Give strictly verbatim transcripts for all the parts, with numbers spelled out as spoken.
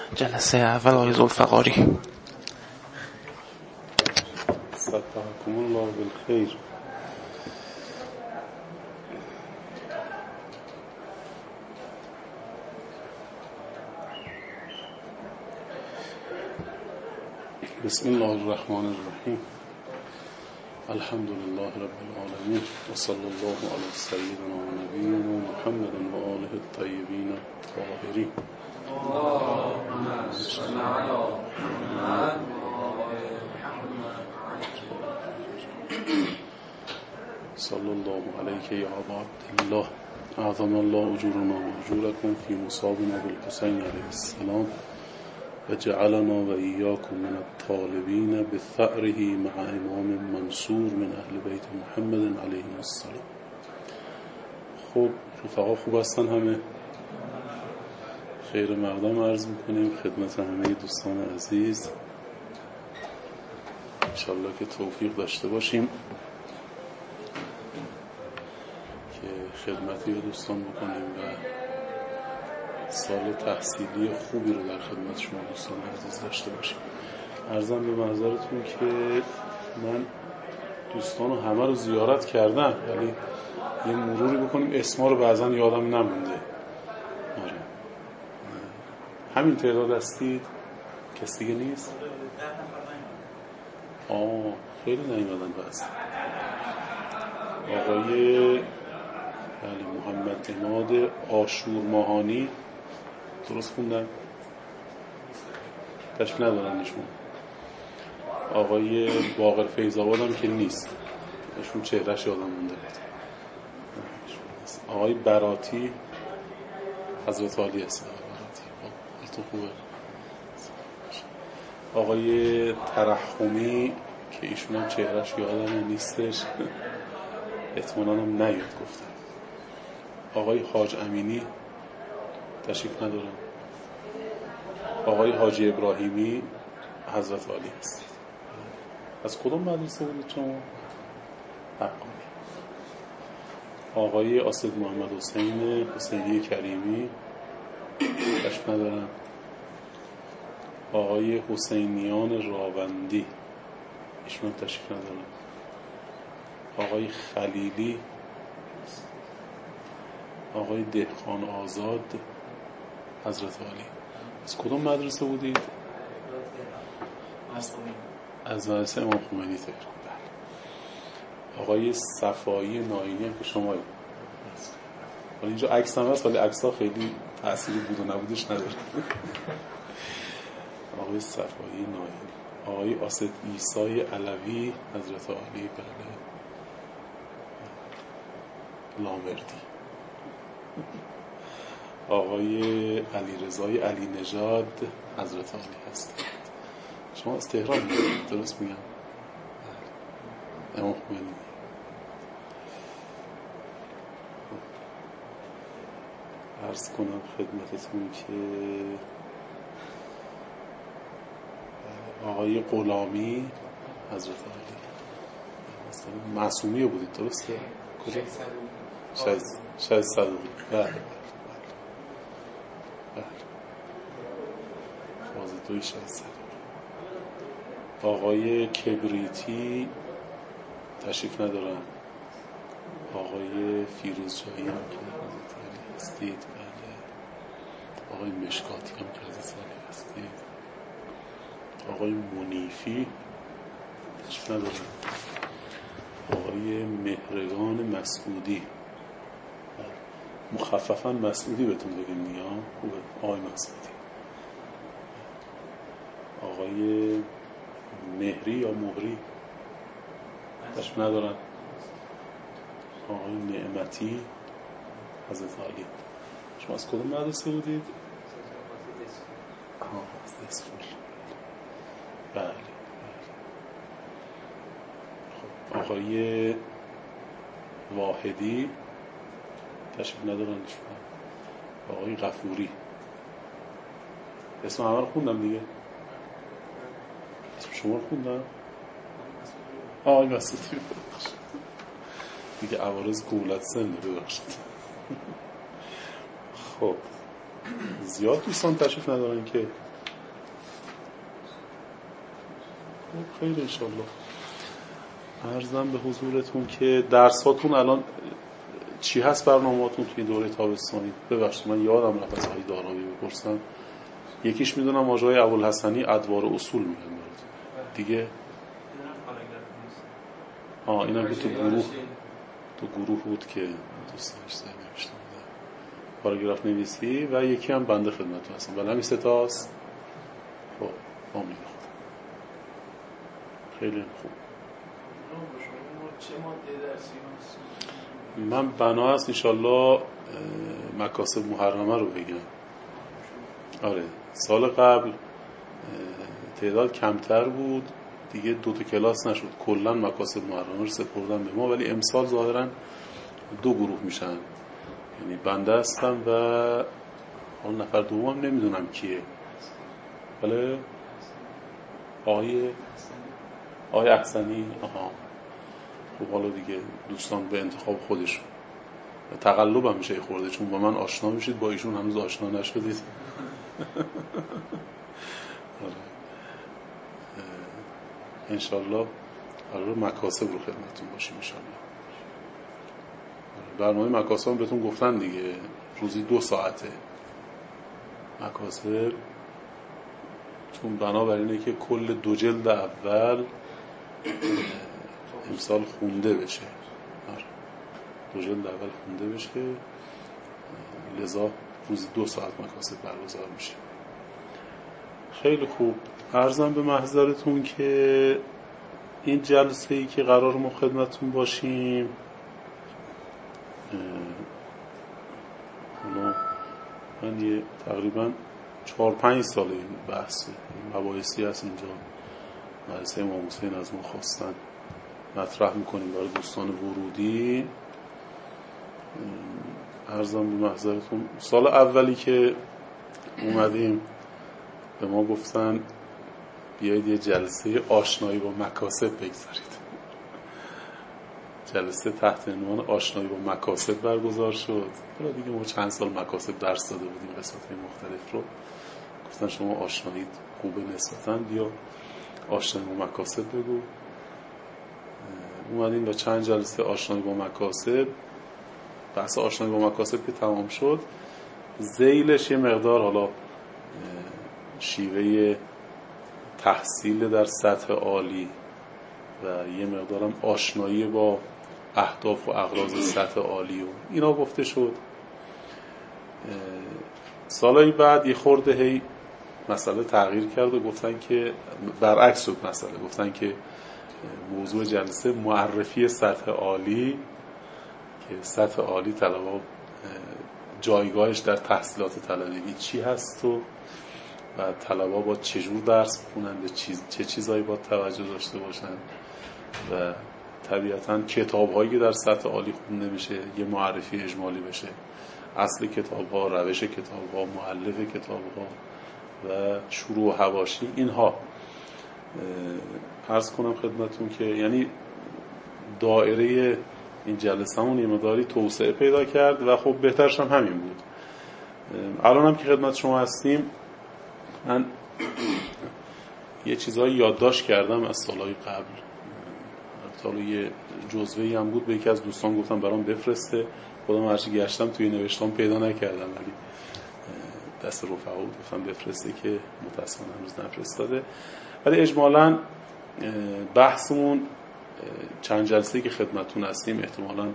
جلسه اول آقای ذوالفقاری. صدقكم الله بالخیر. بسم الله الرحمن الرحیم. الحمد لله رب العالمین و صلی الله علی سیدنا و نبینا محمد و آله الطیبین الطاهرین. اللهم صل علی محمد صلی الله علیک یا ابا عبدالله اعظم الله اجورنا و اجورکم فی مصابنا بالحسین علیه السلام و جعلنا و ایاکم من الطالبین بثأره مع امام منصور من اهل بیت محمد علیه السلام. خب رفقا خوب هستن؟ همه خیر مقدم عرض میکنیم خدمت همه دوستان عزیز. انشالله که توفیق داشته باشیم که خدمتی رو دوستان بکنیم و سال تحصیلی خوبی رو در خدمت شما دوستان عزیز داشته باشیم. عرضم به معذرتون که من دوستان رو همه رو زیارت کردم ولی یه مروری بکنیم، اسما رو بعضا یادم نمونده. آره همین تعداد هستید؟ کسی دیگه نیست؟ آه خیلی نیومدن بس. آقای بله محمد عماد آشور ماهانی، درست خوندم؟ تشریف ندارن نشون. آقای باقر فیض‌آباد هم که نیست، نشون چهرهش یادم مونده. آقای براتی حضرت عالی هست. حالتون خوبه؟ آقای ترحمی که ایشون هم چهرهش یادم نیستش، احتمالاً هم نیاد گفتم. آقای حاج امینی تشریف ندارن. آقای حاجی ابراهیمی حضرت عالی هست. از کدوم مدرسه بودید شما؟ حقانی. آقای اسد محمد حسین حسینی کریمی تشریف ندارن. آقای حسینیان راوندی ایشون تشریف ندارن. آقای خلیلی، آقای دهقان آزاد حضرت عالی. از کدوم مدرسه بودید؟ از, از مدرسه امام خمینی تهران. آقای صفایی ناینی هم که شما ولی اینجا عکس هم هست ولی عکس ها خیلی تأثیری بود و نبودش نداره. آقای صفایی ناینی. آقای اسد عیسی علوی حضرت عالی. بله لامردی. آقای علیرضای علی نژاد حضرت عالی هست. شما از تهران میگید درست میگم؟ امام خمینی. عرض کنم خدمتتون که آقای غلامی حضرت عالی. مثلا معصومی بودید درسته؟ کجا؟ شاید صدوقی. بله فاز دوی شاید صدوقی. آقای کبریتی تشریف ندارن. آقای فیروزجایی هم که حضرت هستید. بله. آقای مشکاتی هم که حضرت هستید. آقای منیفی تشریف ندارن. آقای مهرگان مسعودی، مخففاً مسعودی بهتون بگیم دیگه. خوبه آقای مسعودی. آقای مهری یا مهری تشریف ندارن. آقای نعمتی حضرت عالی. شما از کدوم مدرسه بودید؟ آه از دسفول. بله. خب آقای واحدی تشریف ندارن. آقای غفوری. اسم همه رو خوندم دیگه. اسم شما رو خوندم. آقای مسعودی دیگه عوارض گولت سن ببخشید. خب زیاد دوستان تشریف ندارن که خب خیلی انشالله. عرضم به حضورتون که درساتون الان چی هست برنامه‌تون توی دوره تابستانی؟ ببخشید من یادم رفت از آقای داراوی بپرسم. یکیش میدونم آقای ابوالحسنی ادوار اصول میگن دیگه. آه اینم که تو گروه تو گروه بود که دوستانش زنگ نوشته بودن پاراگراف نویسی و یکی هم بنده خدمتتون هستم. بله همین سه تاست. خب امید خدا خیلی خوب. چه ماده درسی هست؟ من بنا هست انشالله مکاسب محرمه رو بگم. آره سال قبل تعداد کمتر بود دیگه، دو تا کلاس نشد، کلا مکاسب محرمه رو سپردن به ما، ولی امسال ظاهرا دو گروه میشن، یعنی بنده هستم و اون نفر دومم نمیدونم کیه. بله آقای آقای احسنی. آها خب حالا دیگه دوستان به انتخاب خودشون. تقلب هم میشه خورده چون با من آشنا میشید، با ایشون هنوز آشنا نشدید. انشالله قرار مکاسب رو خدمتتون باشیم انشالله. برنامه مکاسب هم بهتون گفتن دیگه، روزی دو ساعته مکاسب، چون بنابر اینه که کل دو جلد اول امسال خونده بشه، دو جلد اول خونده بشه، لذا روزی دو ساعت مکاسب برگزار میشه. خیلی خوب. عرضم به محضرتون که این جلسه ای که قرار ما خدمتتون باشیم من یه تقریبا چهار پنج ساله این بحثه، این مباحثی هست اینجا مدرسه امام حسین از ما خواستن مطرح میکنیم برای دوستان ورودی. عرضم به محضرتون سال اولی که اومدیم به ما گفتن بیایید یه جلسه آشنایی با مکاسب بگذارید. جلسه تحت عنوان آشنایی با مکاسب برگزار شد. حالا دیگه ما چند سال مکاسب درس داده بودیم، قسمت‌های مختلف رو گفتن شما آشنایید خوبه نسبتاً، بیا آشنایی با مکاسب بگو. اومدیم و چند جلسه آشنایی با مکاسب، بحث آشنایی با مکاسب که تمام شد، ذیلش یه مقدار حالا شیوه تحصیل در سطح عالی و یه مقدارم آشنایی با اهداف و اغراض سطح عالی و اینا گفته شد. سالهای بعد یه خورده هی مسئله تغییر کرد و گفتن که برعکس شد مسئله، گفتن که موضوع جلسه معرفی سطح عالی، که سطح عالی طلبا جایگاهش در تحصیلات طلبگی چی هست و و طلبا با چجور درس بخونن، به چیز، چه چیزایی با توجه داشته باشن و طبیعتاً کتاب‌هایی که در سطح عالی خونده میشه یه معرفی اجمالی بشه، اصل کتاب‌ها، روش کتاب‌ها، مؤلف کتاب‌ها و شروع و حواشی. اینها عرض کنم خدمتون که یعنی دایره این جلسه‌مون یه مقداری توسعه پیدا کرد و خب بهترش هم همین بود. الان هم که خدمت شما هستیم من یه چیزایی یادداشت کردم از سالهای قبل، حالا یه جزوه‌ای هم بود، به یکی از دوستان گفتم برام بفرسته، خودم هرچی گشتم توی نوشتام پیدا نکردم، ولی دست رفقا بود گفتم بفرسته که متأسفانه هنوز نفرستاده. ولی اجمالاً بحثمون چند جلسه‌ای که خدمتتون هستیم احتمالاً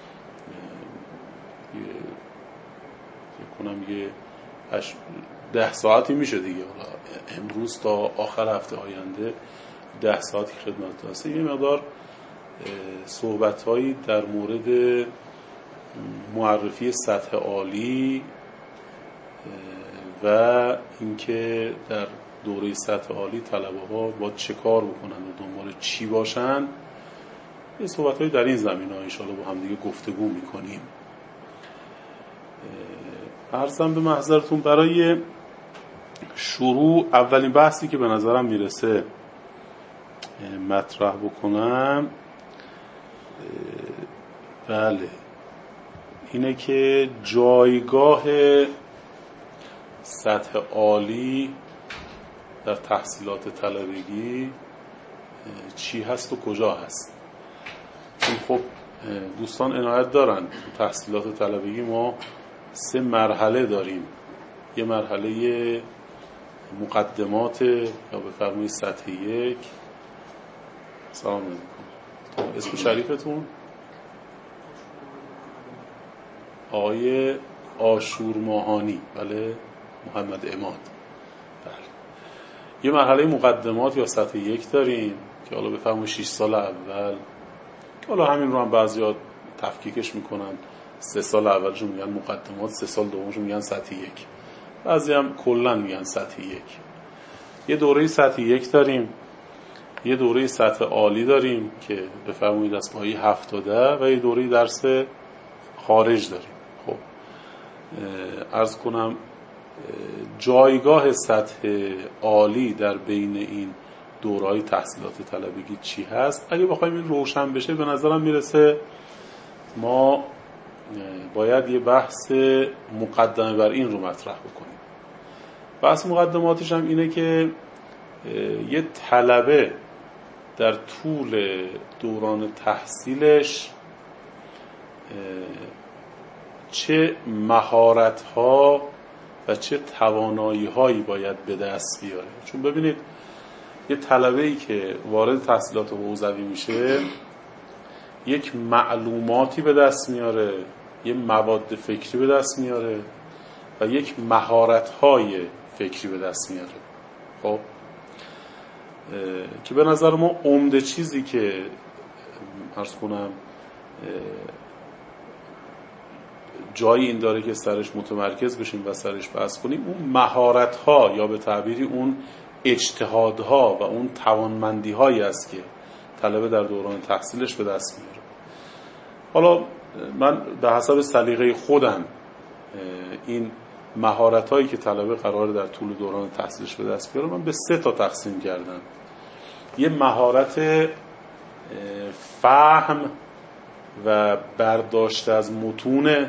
کنم یه ده ساعتی میشه دیگه، حالا امروز تا آخر هفته آینده ده ساعتی خدمتتون هستیم. یه مقدار صحبت‌هایی در مورد معرفی سطح عالی و اینکه در دوره سطح عالی طلبه‌ها با چه کار بکنن و دنبال چی باشن، یه صحبت‌هایی در این زمینه‌ها ان شاءالله با هم دیگه گفتگو می‌کنیم. عرضم به محضرتون برای شروع اولین بحثی که به نظرم میرسه مطرح بکنم بله اینه که جایگاه سطح عالی در تحصیلات طلبگی چی هست و کجا هست. چون خب دوستان عنایت دارن تو تحصیلات طلبگی ما سه مرحله داریم. یه مرحله مقدمات یا بفرمایید سطح یک. سلام علیکم. اسم شریفتون؟ آقای عاشور ماهانی. بله، محمد عماد. بله. یه مرحله مقدمات یا سطح یک داریم که حالا بفرمایید شش سال اول، حالا همین رو هم بعضیا تفکیکش میکنن، سه سال اولشون میگن مقدمات، سه سال دومشون میگن سطح یک، بعضی هم کلا میگن سطح یک. یه دوره سطح یک داریم، یه دوره سطح عالی داریم که بفرمایید از پایه هفت تا ده، و یه دوره درس خارج داریم. خب عرض کنم جایگاه سطح عالی در بین این دوره‌های تحصیلات طلبگی چی هست؟ اگه بخوایم این روشن بشه، به نظرم میرسه ما باید یه بحث مقدمه بر این رو مطرح بکنیم. بحث مقدماتش هم اینه که یه طلبه در طول دوران تحصیلش چه مهارت‌ها و چه توانایی‌هایی باید به دست بیاره. چون ببینید یه طلبه‌ای که وارد تحصیلات حوزوی میشه یک معلوماتی به دست میاره، یه مواد فکری به دست میاره و یک مهارت‌های فکری به دست میاره. خب که به نظر ما عمده چیزی که عرض کنم جایی این داره که سرش متمرکز بشیم و سرش بحث کنیم، اون مهارت‌ها یا به تعبیری اون اجتهادها و اون توانمندی‌هایی است که طلبه در دوران تحصیلش به دست میاره. حالا من به حسب سلیقه خودم این مهارت‌هایی که طلبه قراره در طول دوران تحصیلش به دست بیاره من به سه تا تقسیم کردم. یه مهارت فهم و برداشت از متون،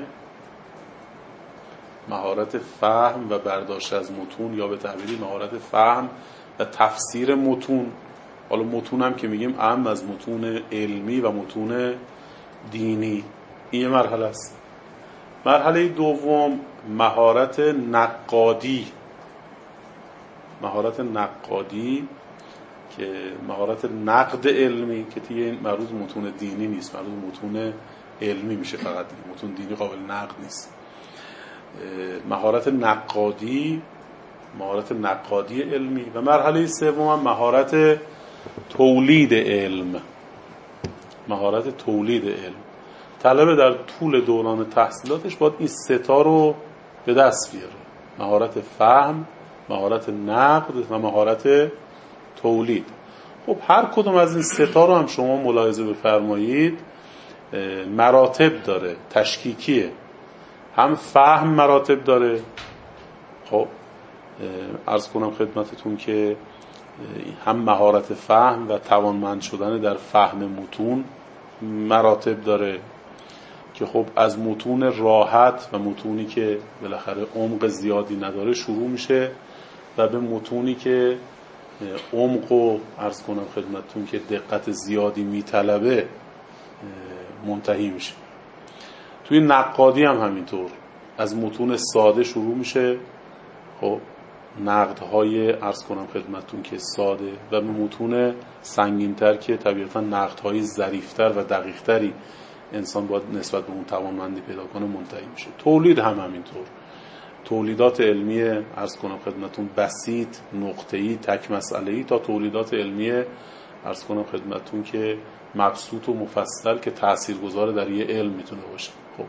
مهارت فهم و برداشت از متون یا به تعبیری مهارت فهم و تفسیر متون. حالا متون هم که میگیم اهم از متون علمی و متون دینی. این یه مرحله است. مرحله دوم مهارت نقادی. مهارت نقادی که مهارت نقد علمی که دیگه این مربوط متون دینی نیست، مربوط متون علمی میشه فقط، متون دینی قابل نقد نیست. مهارت نقادی، مهارت نقادی علمی. و مرحله سوم هم مهارت تولید علم. مهارت تولید علم. طلبه در طول دوران تحصیلاتش باید این سه تا رو به دست بیاره: مهارت فهم، مهارت نقد و مهارت تولید. خب هر کدوم از این سه تا رو هم شما ملاحظه بفرمایید مراتب داره، تشکیکیه. هم فهم مراتب داره. خب عرض کنم خدمتتون که هم مهارت فهم و توانمند شدن در فهم متون مراتب داره که خب از متون راحت و متونی که بالاخره عمق زیادی نداره شروع میشه و به متونی که عمق و عرض کنم خدمتتون که دقت زیادی میطلبه منتهی میشه. توی نقادی هم همینطور از متون ساده شروع میشه، خب نقدهای عرض کنم خدمتتون که ساده، و به متون سنگین‌تر که طبیعتا نقدهای ظریف‌تر و دقیق‌تری انسان باید نسبت به اون توانمندی پیدا کنه منتهی میشه. تولید هم همینطور. تولیدات علمی عرض کنم خدمتتون بسیط، نقطه‌ای، تک مسئله‌ای تا تولیدات علمی عرض کنم خدمتتون که مبسوط و مفصل که تاثیرگذار در یه علم میتونه باشه. خب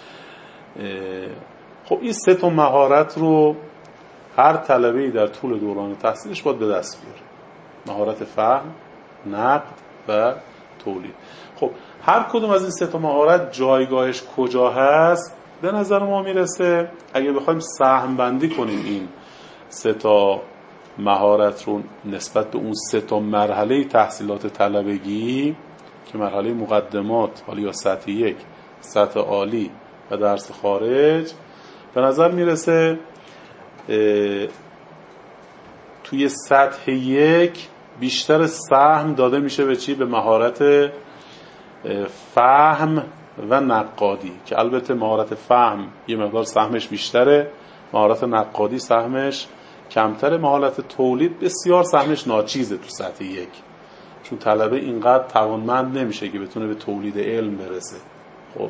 خب این سه تا مهارت رو هر طلبه‌ای در طول دوران تحصیلش باید به دست بیاره: مهارت فهم، نقد و تولید. خب هر کدوم از این سه تا مهارت جایگاهش کجا هست؟ به نظر ما میرسه اگه بخوایم سهم بندی کنیم این سه تا مهارت رو نسبت به اون سه تا مرحله تحصیلات طلبگی که مرحله مقدمات، حالا یا سطح یک، سطح عالی و درس خارج، به نظر میرسه توی سطح یک بیشتر سهم داده میشه به چی؟ به مهارت فهم و نقادی، که البته مهارت فهم یه مقدار سهمش بیشتره، مهارت نقادی سهمش کمتره. مهارت تولید بسیار سهمش ناچیزه تو سطح یک، چون طلبه اینقدر توانمند نمیشه که بتونه به تولید علم برسه. خب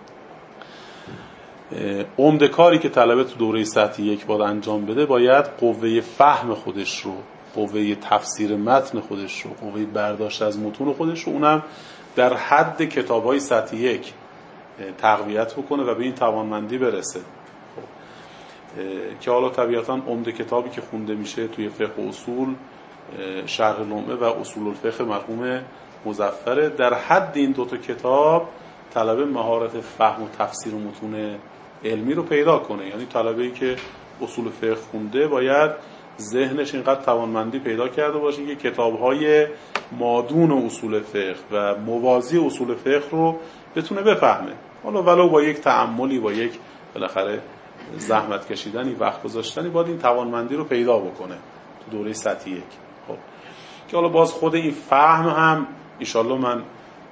عمده کاری که طلبه تو دوره سطح یک باید انجام بده، باید قوه فهم خودش رو، قوه تفسیر متن خودش رو، قوه برداشت از متون خودش رو، اونم در حد کتاب‌های سطح یک تقویت بکنه و به این توانمندی برسه. خب. که حالا طبیعتاً عمده کتابی که خونده میشه توی فقه و اصول شرح لمعه و اصول الفقه مرحوم مظفر، در حد این دوتا کتاب طلبه مهارت فهم و تفسیر متون علمی رو پیدا کنه. یعنی طلبه‌ای که اصول فقه خونده باید ذهنش اینقدر توانمندی پیدا کرده باشه که کتاب‌های مادون اصول فقه و موازی اصول فقه رو بتونه بفهمه، حالا ولو با یک تأملی، با یک بالاخره زحمت کشیدنی، وقت گذاشتنی، باید این توانمندی رو پیدا بکنه تو دوره سطح یک. خب که حالا باز خود این فهم هم انشالله من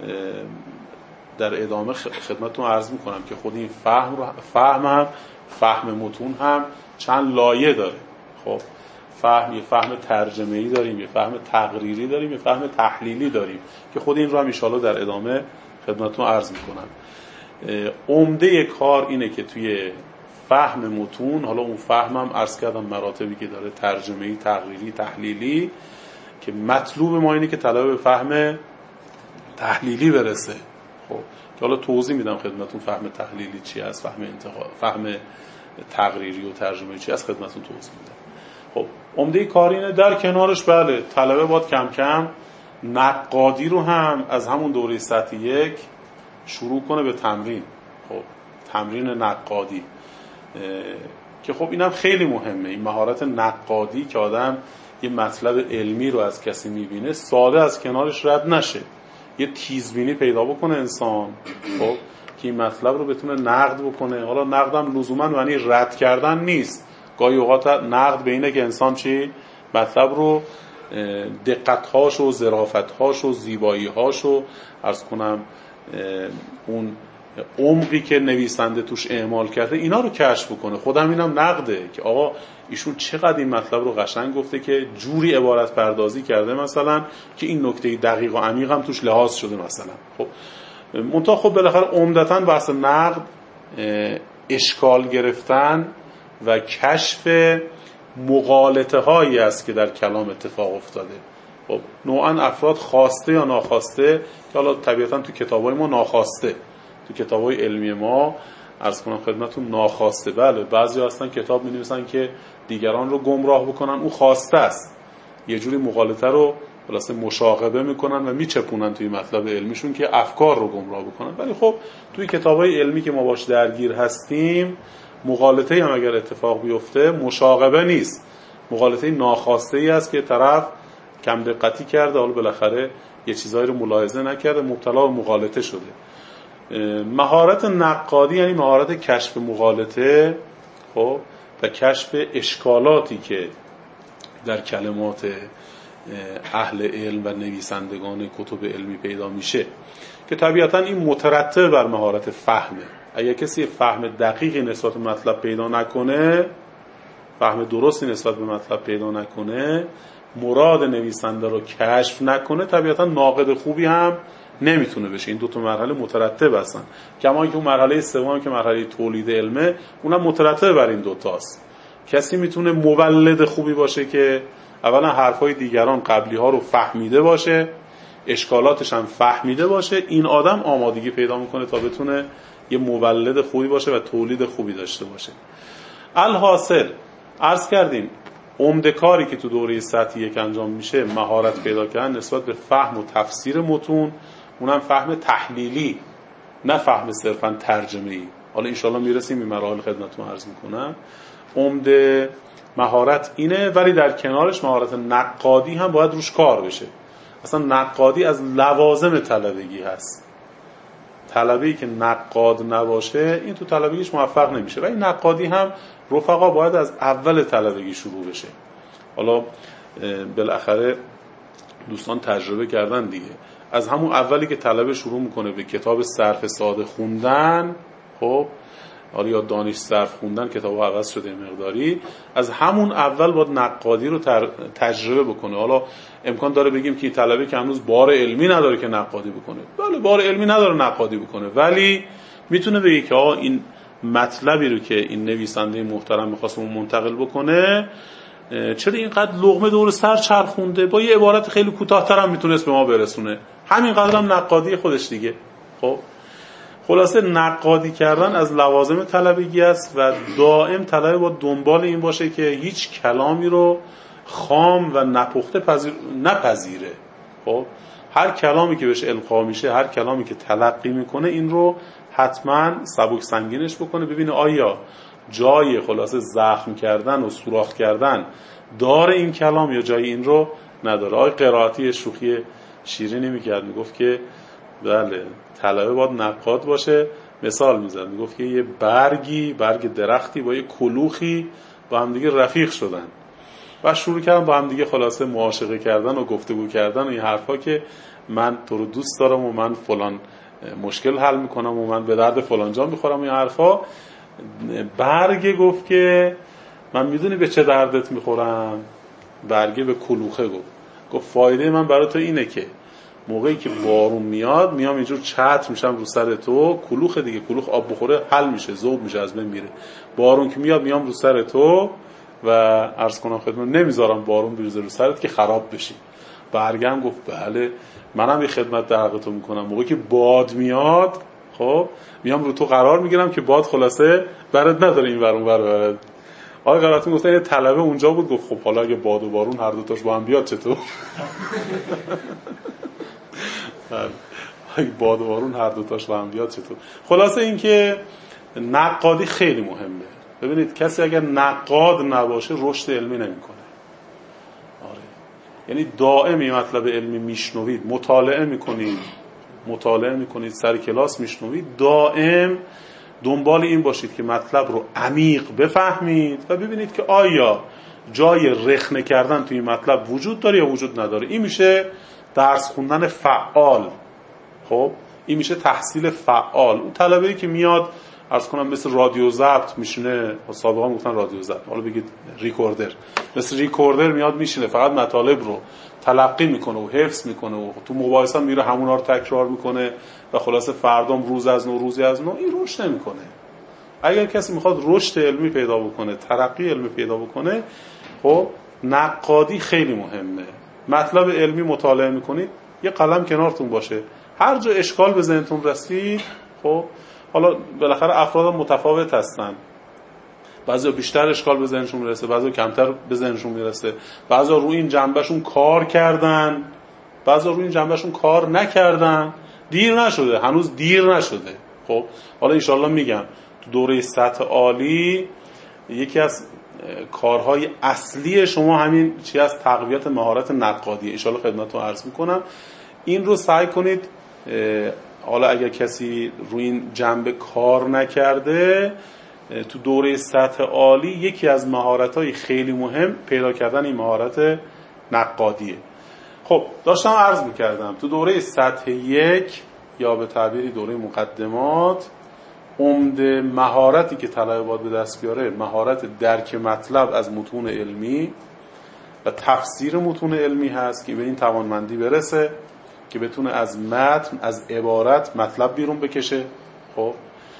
در ادامه خدمتتون عرض میکنم که خود این فهم رو فهم هم فهم متون هم چند لایه داره. خب فهم، یه فهم ترجمه‌ای داریم، یه فهم تقریری داریم، یه فهم تحلیلی داریم که خود این رو هم انشالله در ادامه خدمتتون عرض میکنم. عمده کار اینه که توی فهم متون، حالا اون فهمم عرض کردم مراتبی که داره، ترجمه‌ای، تقریری، تحلیلی، که مطلوب ما اینه که طلبه به فهم تحلیلی برسه. خب که حالا توضیح میدم خدمتتون فهم تحلیلی چی است، فهم انتقاد، فهم تقریری و ترجمه‌ای چی است، خدمتتون توضیح میدم. خب عمده کار اینه در کنارش بله طلبه باید کم کم نقادی رو هم از همون دوره سطح یک شروع کنه به تمرین. خب تمرین نقادی که خب اینم خیلی مهمه، این مهارت نقادی که آدم یه مطلب علمی رو از کسی میبینه ساده از کنارش رد نشه، یه تیزبینی پیدا بکنه انسان، خب که این مطلب رو بتونه نقد بکنه. حالا نقدم لزوما معنی رد کردن نیست، گاهی اوقات نقد به اینه که انسان چی مطلب رو دقت‌هاش و ظرافت‌هاش و زیبایی‌هاش و عرض کنم اون عمقی که نویسنده توش اعمال کرده اینا رو کشف بکنه. خودم اینم نقده که آقا ایشون چقدر این مطلب رو قشنگ گفته که جوری عبارت پردازی کرده مثلا که این نکته دقیق و عمیق هم توش لحاظ شده مثلا. خب منتها خب بالاخره عمدتاً بحث نقد اشکال گرفتن و کشف مغالطه هایی است که در کلام اتفاق افتاده. خب نوعاً افراد خواسته یا ناخواسته، که حالا طبیعتاً تو کتابای ما ناخواسته، تو کتابای علمی ما عرض کنم خدمتتون ناخواسته، بله بعضی هستن کتاب می‌نویسن که دیگران رو گمراه بکنن، اون خواسته است، یه جوری مغالطه رو خلاصه مشاغبه میکنن و میچپونن توی مطلب علمیشون که افکار رو گمراه بکنن. ولی خب توی کتابای علمی که ما باش درگیر هستیم مغالطه هم اگر اتفاق بیفته مشاغبه نیست، مغالطه ناخواسته ای است که طرف کم دقتی کرده، حالا بالاخره یه چیزایی رو ملاحظه نکرده، مبتلا به مغالطه شده. مهارت نقادی یعنی مهارت کشف مغالطه، خب و کشف اشکالاتی که در کلمات اهل علم و نویسندگان کتب علمی پیدا میشه، که طبیعتا این مترتب بر مهارت فهمه. اگر کسی فهم دقیقی نسبت به مطلب پیدا نکنه، فهم درستی نسبت به مطلب پیدا نکنه، مراد نویسنده رو کشف نکنه، طبیعتا ناقد خوبی هم نمیتونه بشه. این دو تا مرحله مترتب هستن. کما اینکه اون مرحله سوم که مرحله تولید علمه، اونم مترتب بر این دو تاست. کسی میتونه مولد خوبی باشه که اولا حرفای دیگران قبلی ها رو فهمیده باشه، اشکالاتش هم فهمیده باشه، این آدم آمادگی پیدا میکنه تا بتونه یه مولد خوبی باشه و تولید خوبی داشته باشه. الحاصل عرض کردیم عمده کاری که تو دوره سطح یک انجام میشه مهارت پیدا کردن نسبت به فهم و تفسیر متون، اونم فهم تحلیلی، نه فهم صرفا ترجمه‌ای. حالا انشالله میرسیم این مراحل خدمتتون عرض میکنم. عمده مهارت اینه، ولی در کنارش مهارت نقادی هم باید روش کار بشه. اصلا نقادی از لوازم طلبگی هست. طلبه‌ای که نقاد نباشه این تو طلبگیش موفق نمیشه و این نقادی هم رفقا باید از اول طلبگی شروع بشه. حالا بالاخره دوستان تجربه کردن دیگه. از همون اولی که طلبه شروع میکنه به کتاب صرف ساده خوندن، خب آره یا دانش صرف خوندن، کتاب عوض شده مقداری، از همون اول باید نقادی رو تجربه بکنه. حالا امکان داره بگیم که طلبه که هنوز بار علمی نداره که نقادی بکنه، بله بار علمی نداره نقادی بکنه، ولی میتونه بگه که آقا این مطلبی رو که این نویسنده محترم میخواست اون منتقل بکنه چرا اینقدر لقمه دور سر چرخونده، با یه عبارت خیلی کوتاه‌تر هم میتونست به ما برسونه، همینقدر هم نقادی خودش دیگه. خب خلاصه نقادی کردن از لوازم طلبگی است و دائم طلبه با دنبال این باشه که هیچ کلامی رو خام و نپخته پذیر... نپذیره. خب هر کلامی که بهش القا میشه، هر کلامی که تلقی میکنه، این رو حتما سبک سنگینش بکنه، ببینه آیا جای خلاصه زخم کردن و سوراخ کردن داره این کلام یا جای این رو نداره. آقای قرائتی شوخی شیرینی میکرد، میگفت که بله طلبه باید نقاد باشه، مثال میزد، میگفت که یه برگی برگ درختی با یه کلوخی با هم دیگه رفیق شدن و شروع کردن با هم دیگه خلاصه معاشقه کردن و گفتگو کردن و این حرفا که من تو رو دوست دارم و من فلان مشکل حل میکنم و من به درد فلان جا میخورم. این حرفا برگ گفت که من میدونی به چه دردت میخورم؟ برگه به کلوخه گفت گفت فایده من برای تو اینه که موقعی که بارون میاد میام اینجور چتر میشم رو سر تو، کلوخ دیگه، کلوخ آب بخوره حل میشه، ذوب میشه، از بین میره. بارون که میاد میام رو سر تو و عرض کنم خدمت نمیذارم بارون بریزه رو سرت که خراب بشی. برگم گفت بله منم یه خدمت در حق تو میکنم، موقعی که باد میاد خب میام رو تو قرار میگیرم که باد خلاصه برات نداره این ور اون ور برات. آقای قرائتی گفت این طلبه اونجا بود، گفت خب حالا اگه باد و بارون هر دو تاش با هم بیاد چطور؟ اگه باد و بارون هر دو تاش با هم بیاد چطور؟ خلاصه این که نقادی خیلی مهمه. ببینید کسی اگر نقاد نباشه رشد علمی نمیکنه. آره یعنی دائم این مطلب علمی میشنوید، مطالعه میکنید مطالعه میکنید سر کلاس میشنوید، دائم دنبال این باشید که مطلب رو عمیق بفهمید و ببینید که آیا جای رخنه کردن توی این مطلب وجود داره یا وجود نداره. این میشه درس خوندن فعال. خب این میشه تحصیل فعال. اون طلبه‌ای که میاد عرض کنم مثل رادیو ضبط میشینه، سابقا میگفتن رادیو ضبط، حالا بگید ریکوردر، مثل ریکوردر میاد میشینه فقط مطالب رو تلقی میکنه و حفظ میکنه و تو مباحثه هم میره همونا رو تکرار میکنه و خلاصه فردام روز از نو روزی از نو، این رشد نمیکنه. اگر کسی میخواد رشد علمی پیدا بکنه، ترقی علمی پیدا بکنه، خب نقادی خیلی مهمه. مطلب علمی مطالعه میکنید، یه قلم کنارتون باشه، هر جا اشکال به ذهنتون رسید، خب حالا بالاخره افراد متفاوت هستن، بعضیا بیشتر اشکال به ذهنشون میرسه، بعضیا کمتر به ذهنشون میرسه، بعضیا روی این جنبهشون کار کردن، بعضیا روی این جنبهشون کار نکردن. دیر نشده، هنوز دیر نشده. خب حالا ان شاءالله میگم تو دوره سطح عالی یکی از کارهای اصلی شما همین چی از تقویت مهارت نقادی، ان شاءالله خدمتتون عرض میکنم. این رو سعی کنید، حالا اگر کسی روی این جنبه کار نکرده، تو دوره سطح عالی یکی از مهارت‌های خیلی مهم پیدا کردن این مهارت نقادیه. خب داشتم عرض میکردم تو دوره سطح یک یا به تعبیری دوره مقدمات، عمده مهارتی که طلبه باید به دست بیاره مهارت درک مطلب از متون علمی و تفسیر متون علمی هست که به این توانمندی برسه که بتونه از متن، از عبارت مطلب بیرون بکشه. خب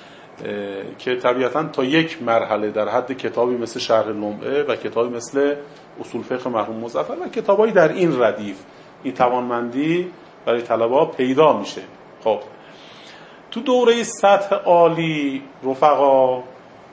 که طبیعتاً تا یک مرحله در حد کتابی مثل شرح لمعه و کتابی مثل اصول فقه مرحوم مظفر و کتابایی در این ردیف این توانمندی برای طلبه‌ها پیدا میشه. خب تو دوره سطح عالی رفقا،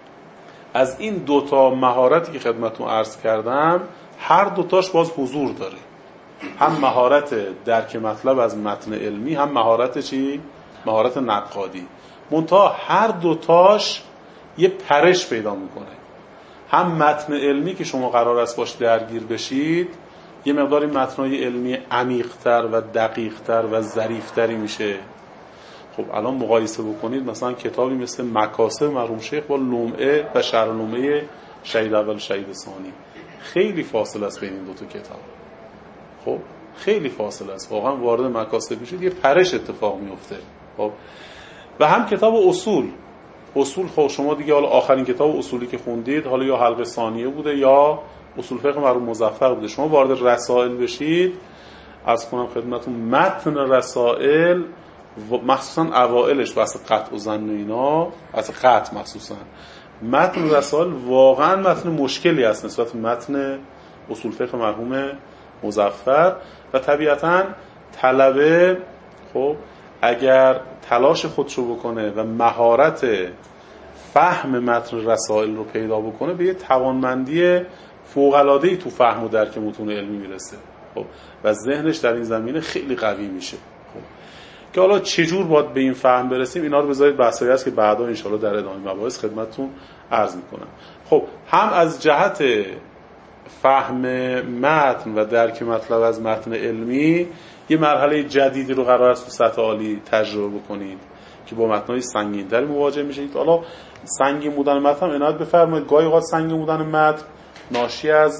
از این دوتا مهارتی که خدمتتون عرض کردم هر دوتاش باز حضور داره، هم مهارت درک مطلب از متن علمی، هم مهارت چی؟ مهارت نقادی. منتها هر دوتاش یه پرش پیدا میکنه. هم متن علمی که شما قرار است باش درگیر بشید، یه مقداری متنای علمی عمیق‌تر و دقیق‌تر و ظریف‌تری میشه. خب الان مقایسه بکنید مثلا کتابی مثل مکاسب مرحوم شیخ با لمعه و شرح لمعه شهید اول شهید ثانی، خیلی فاصله است بین این دو تا کتاب. خب خیلی فاصله است. واقعا وارد مکاسب بشید یه پرش اتفاق میفته. خب و هم کتاب اصول اصول خب شما دیگه حالا آخرین کتاب اصولی که خوندید حالا یا حلقه ثانیه بوده یا اصول فقه مرحوم مظفر بوده، شما وارد رسائل بشید، عرض کنم خدمتتون متن رسائل مخصوصا اوائلش بحث قطع و ظن و اینا، از قطع مخصوصا متن رسائل واقعا متن مشکلی است نسبت به متن اصول فقه مرحوم مظفر و طبیعتاً طلبه خب اگر تلاش خودشو بکنه و مهارت فهم متن رسائل رو پیدا بکنه به یه توانمندی فوق‌العاده‌ای تو فهم و درک متون علمی میرسه خب و ذهنش در این زمینه خیلی قوی میشه. خب که حالا چجور باید به این فهم برسیم اینا رو بذارید بحثایی هست که بعدا ان شاءالله در ادامه مباحث خدمتتون عرض میکنم. خب هم از جهت فهم متن و درک مطلب از متن علمی یه مرحله جدیدی رو قرار است تو سطح عالی تجربه بکنید که با متن‌های سنگین‌تری مواجه میشید. حالا سنگین بودن متن عنایت بفرمایید، گاهی اوقات سنگین بودن متن ناشی از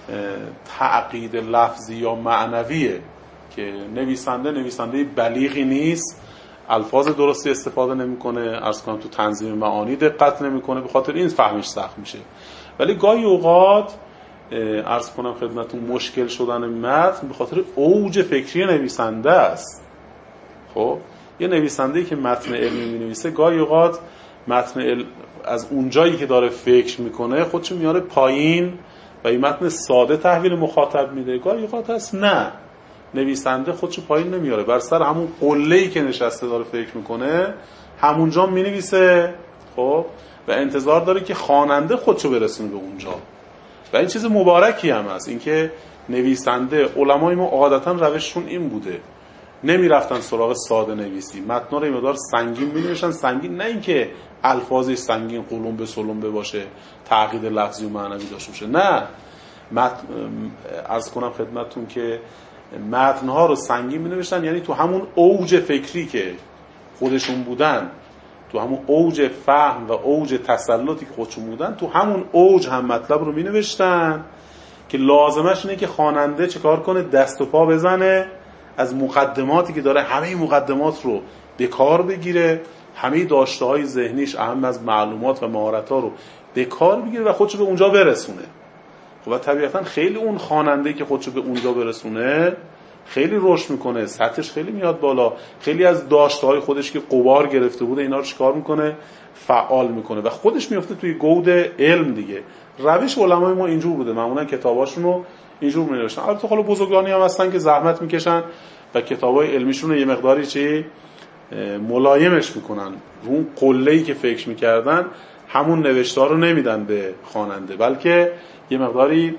تعقید لفظی یا معنویه که نویسنده نویسنده بلیغی نیست، الفاظ درستی استفاده نمیکنه، عرض کنم تو تنظیم معانی دقت نمیکنه، به خاطر این فهمش سخت میشه. ولی گاهی اوقات عرض کنم خدمتتون مشکل شدن متن به خاطر اوج فکری نویسنده است. خب یه نویسنده‌ای که متن علمی می‌نویسه گاهی اوقات متن علم از اونجایی که داره فکر میکنه خودشو میاره پایین و این متن ساده تحویل مخاطب میده. گاهی اوقات هست نه، نویسنده خودشو پایین نمیاره، بر سر همون قله‌ای که نشسته داره فکر میکنه همونجا مینویسه خب و انتظار داره که خواننده خودشو برسونه به اونجا و این چیز مبارکی هم هست. اینکه نویسنده علمای ما عادتاً روششون این بوده، نمی رفتن سراغ ساده نویسی، متنا رو مقدار سنگین می نوشتن. سنگین نه اینکه الفاظی سنگین قلم به سلم باشه، تعقید لفظی و معنوی داشته باشه، نه، متن عرض کنم خدمتتون که متن‌ها رو سنگین می نوشتن، یعنی تو همون اوج فکری که خودشون بودن، تو همون اوج فهم و اوج تسلطی که خودشون بودن، تو همون اوج هم مطلب رو می نوشتن که لازمش اینه که خواننده چیکار کنه؟ دست و پا بزنه، از مقدماتی که داره همه مقدمات رو به کار بگیره، همه داشته‌های ذهنیش اهم از معلومات و مهارت‌ها رو به کار بگیره و خودشو به اونجا برسونه. خب و طبیعتاً خیلی اون خواننده که خودشو به اونجا برسونه خیلی رشد میکنه، سطحش خیلی میاد بالا، خیلی از داشته‌های خودش که غبار گرفته بوده اینا رو چیکار میکنه؟ فعال میکنه و خودش میفته توی گود علم دیگه. روش علمای ما اینجور بوده، معمولا کتاباشون رو اینجور می‌نوشتن. البته خب بزرگانی هم هستن که زحمت میکشن و کتابای علمیشون رو یه مقداری چی ملایمش میکنن، اون قله‌ای که فکر میکردن همون نوشتار رو نمیدن به خواننده، بلکه یه مقداری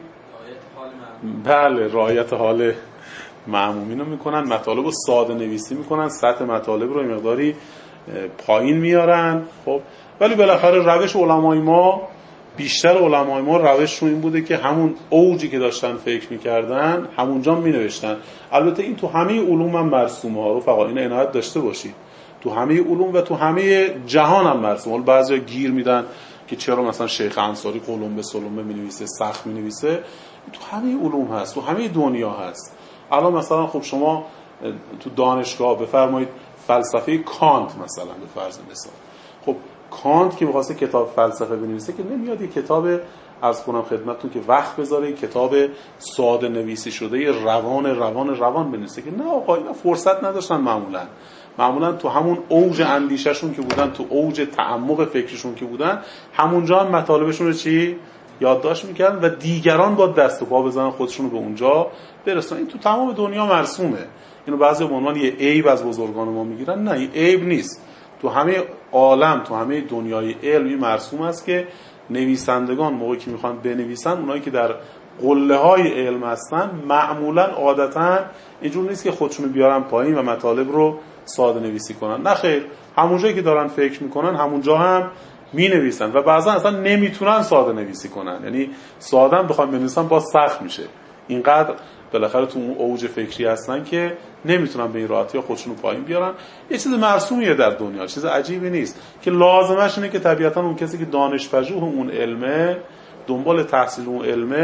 بله رعایت حال معمومین رو میکنن، مطالب رو ساده نویسی میکنن، سطح مطالب رو یه مقداری پایین میارن. خب ولی بالاخره روش علمای ما، بیشتر علمای ما روششون این بوده که همون اوجی که داشتن فکر میکردن همونجا مینوشتن. البته این تو همه علوم هم مرسومه ها، رو فقط این عنایت داشته باشید، تو همه علوم و تو همه جهان هم مرسومه. حالا بعضیا گیر میدن که چرا مثلا شیخ انصاری قلم به سلم مینویسه، سخت مینویسه. تو همه علوم هست، تو همه دنیا هست. الان مثلا خب شما تو دانشگاه بفرمایید فلسفه کانت مثلا به فرض مثال، خب کانت که می‌خواسته کتاب فلسفه بنویسه که نمیاد یه کتاب عرض کنم خدمتتون که وقت بذاره کتاب ساده نویسی شده روان روان روان بنویسه، که نه آقا اینا فرصت نداشتن. معمولا معمولا تو همون اوج اندیشهشون که بودن، تو اوج تعمق فکرشون که بودن، همونجا هم مطالبشون رو چی یادداشت میکردن و دیگران با دست و پا بزنن خودشون رو به اونجا برسونن. این تو تمام دنیا مرسومه. اینو بعضی به عنوان یه عیب از بزرگان ما میگیرن، نه این عیب نیست. تو همه عالم، تو همه دنیای علمی مرسوم است که نویسندگان موقعی که میخوان بنویسن، اونایی که در قله‌های علم هستن معمولا عادتاً اینجور نیست که خودشونو بیارن پایین و مطالب رو ساده نویسی کنن، نه خیر، همونجایی که دارن فکر میکنن همونجا هم مینویسن و بعضا اصلا نمیتونن ساده نویسی کنن، یعنی ساده هم بخوام بنویسن باز سخت میشه، اینقدر بالاخره تو اون اوج فکری هستن که نمیتونن به این راحتی خودشونو پایین بیارن. یه چیز مرسومیه در دنیا، چیز عجیبی نیست که لازمش اینه که طبیعتا اون کسی که دانش پژوه اون علمه، دنبال تحصیل اون علمه،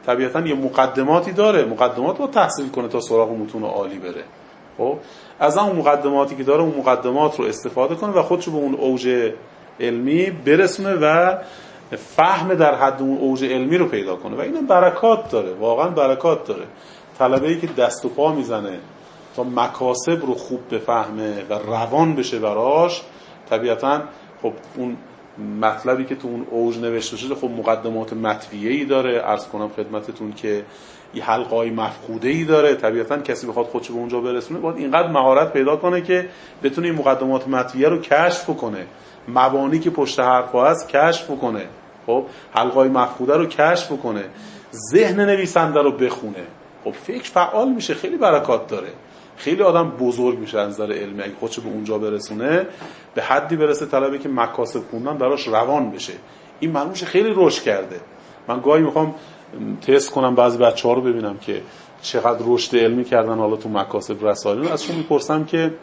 طبیعتاً یه مقدماتی داره، مقدمات رو تحصیل کنه تا سراغ متون عالی بره. خب از اون مقدماتی که داره اون مقدمات رو استفاده کنه و خودش رو به اون اوج علمی برسونه و فهم در حد اون اوج علمی رو پیدا کنه و اینم برکات داره، واقعا برکات داره. طلبه‌ای که دست و پا میزنه تا مکاسب رو خوب بفهمه و روان بشه براش، طبیعتاً خب اون مطلبی که تو اون اوج نوشته شده خب مقدمات مطویه‌ای داره، عرض کنم خدمتتون که یه حلقه‌ای مفقوده‌ای داره. طبیعتاً کسی بخواد خودشو به اونجا برسونه باید اینقدر مهارت پیدا کنه که بتونه این مقدمات مطویه رو کشف کنه، مبانی که پشت حرفا هست کشف کنه، خب حلقه‌ای مفقوده رو کشف کنه، ذهن نویسنده رو بخونه. خب فکر فعال میشه، خیلی برکات داره. خیلی آدم بزرگ میشه از نظر علمی اگه خودشو به اونجا برسونه، به حدی برسه طلبه که مکاسب خوندن براش روان بشه. این منوش خیلی رشد کرده. من گاهی میخوام تست کنم بعضی بچه‌ها رو ببینم که چقدر رشد علمی کردن حالا تو مکاسب رسالی، ازشون میپرسم که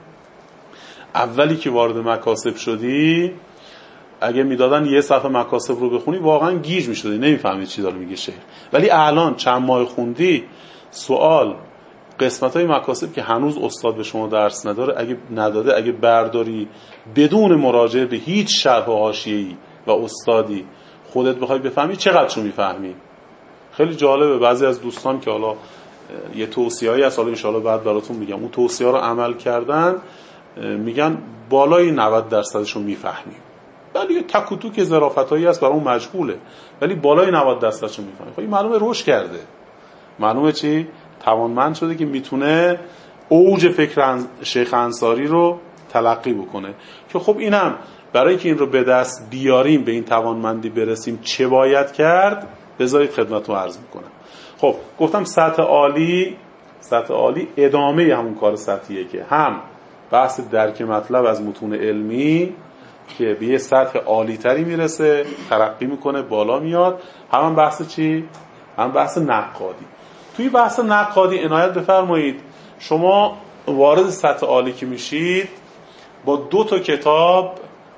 اولی که وارد مکاسب شدی اگه میدادن یه صفحه مکاسب رو بخونی واقعا گیج میشدی، نمیفهمی چی داره میگه شیخ، ولی الان چند ماه خوندی سوال قسمت‌های مکاسب که هنوز استاد به شما درس نداره اگه نداده اگه برداری بدون مراجعه به هیچ شرح حاشیه‌ای و استادی خودت بخوای بفهمی چقدرشو میفهمی. خیلی جالبه. بعضی از دوستان که حالا یه توصیه‌ای هست حالا ان شاءالله بعد براتون میگم، اون توصیه‌ها رو عمل کردن میگن بالای نود درصدشو میفهمیم، ولی یه تک و توک ظرافتایی هست برای اون مجهوله، ولی بالای نود درصدشو میفهمیم. خب این معلومه رشد کرده، معلومه چی توانمند شده که میتونه اوج فکر شیخ انصاری رو تلقی بکنه. که خب اینم برای که این رو به دست بیاریم، به این توانمندی برسیم چه باید کرد؟ بذارید خدمتتون عرض میکنم. خب گفتم سطح عالی، سطح عالی ادامه همون کار سطحیه که هم بحث درک مطلب از متون علمی که به یه سطح عالی تری میرسه، ترقی میکنه، بالا میاد، هم, هم بحث چی؟ هم بحث نقادی. توی بحث نقادی عنایت بفرمایید شما وارد سطح عالی که میشید با دو تا کتاب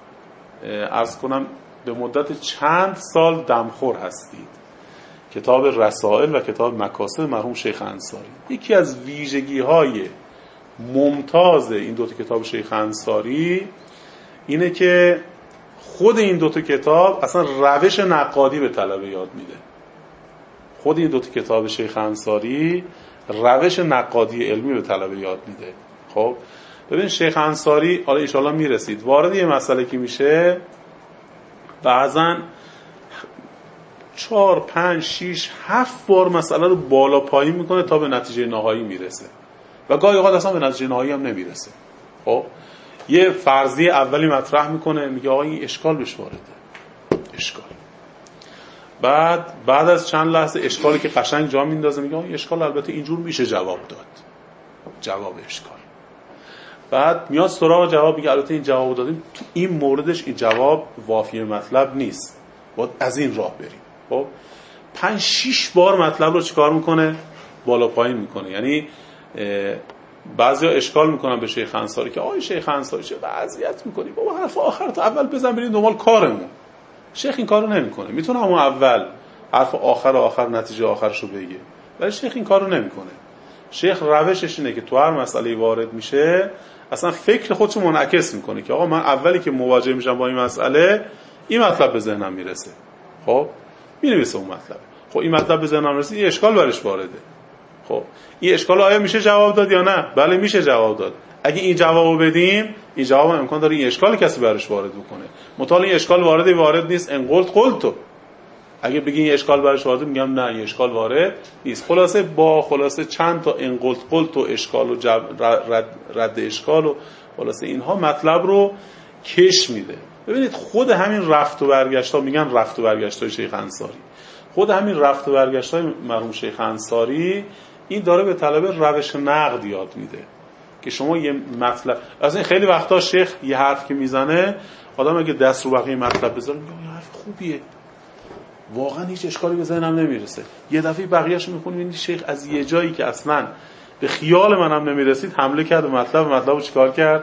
عرض کنم به مدت چند سال دمخور هستید، کتاب رسائل و کتاب مکاسب مرحوم شیخ انصاری. یکی از ویژگی‌های ممتاز این دو تا کتاب شیخ انصاری اینه که خود این دو تا کتاب اصلا روش نقادی به طلبه یاد میده. خود این دو تا کتاب شیخ انصاری روش نقادی علمی به طلبه یاد میده. خب ببین شیخ انصاری حالا ان شاءالله میرسید وارد یه مسئله که میشه بعضن چهار پنج شیش هفت بار مسئله رو بالا پایین میکنه تا به نتیجه نهایی میرسه و گاهی اوقات اصلا به نتیجه نهایی هم نمیرسه. خب یه فرضیه اولی مطرح میکنه، میگه آقا این اشکال بهش وارده، اشکال. بعد بعد از چند لحظه اشکالی که قشنگ جا میندازه میگه این اشکال البته اینجور میشه جواب داد، جواب اشکال. بعد میاد سراغ جواب، میگه البته این جواب دادیم تو این موردش این جواب وافی مطلب نیست، باید از این راه بریم. خب پنج شش بار مطلب رو چیکار میکنه؟ بالا پایین میکنه. یعنی بعضیا اشکال میکنن به شیخ انصاری که آقای شیخ انصاری چه وضعیت میکنی بابا، حرف آخر تو اول بزن بریم دنبال کارمون. شیخ این کارو نمیکنه، میتونه همون اول حرف آخر آخر نتیجه آخرشو بگه، ولی شیخ این کارو نمیکنه. شیخ روشش اینه که تو هر مسئله وارد میشه اصلا فکر خودشو منعکس میکنه که آقا من اولی که مواجه میشم با این مسئله این مطلب به ذهنم میرسه، خب مینویسه اون مطلب. خب این مطلب به ذهنم رسید، این اشکال برش وارده. خب این اشکال آیا میشه جواب داد یا نه؟ بله میشه جواب داد. اگه این جوابو بدیم این جواب امکان داره این اشکال کسی برش وارد بکنه. مطال این اشکال وارد وارد نیست، ان قلت قلتو. اگه بگین این اشکال برش وارد، میگم نه این اشکال وارد نیست. خلاصه با خلاصه چند تا ان قلت قلتو اشکال و جب رد, رد اشکال و خلاصه اینها مطلب رو کش میده. ببینید خود همین رفت و برگشت‌ها، میگن رفت و برگشت‌های شیخ انصاری، خود همین رفت و برگشت‌های مرحوم شیخ انصاری این داره به طلبه روش نقد یاد میده که شما یه مطلب از این خیلی وقتا شیخ یه حرف که میزنه آدم اگه دست رو بقیه مطلب بذاره میگه این حرف خوبیه، واقعا هیچ اشکالی به ذهنم نمیرسه. یه دفعه بقیه‌اش میخونی این شیخ از یه جایی که اصلا به خیال منم نمیرسید حمله کرد به مطلب، مطلبو چیکار کرد؟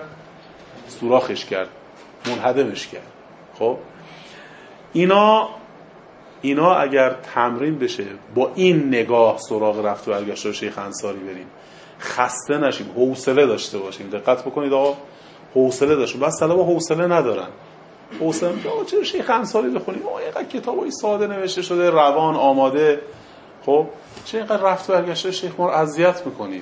سوراخش کرد، منهدمش کرد. خب اینا اینا اگر تمرین بشه با این نگاه سراغ رفت و برگشت شیخ انصاری بریم، خسته نشیم، حوصله داشته باشیم. دقت بکنید آقا، حوصله داشتیم. بس طلبا حوصله ندارن. حوصله آقا چرا شیخ انصاری بخونیم؟ آقا اینقدر کتابای ساده نوشته شده، روان، آماده. خب چرا اینقدر رفت و برگشت شیخ ما رو اذیت میکنید؟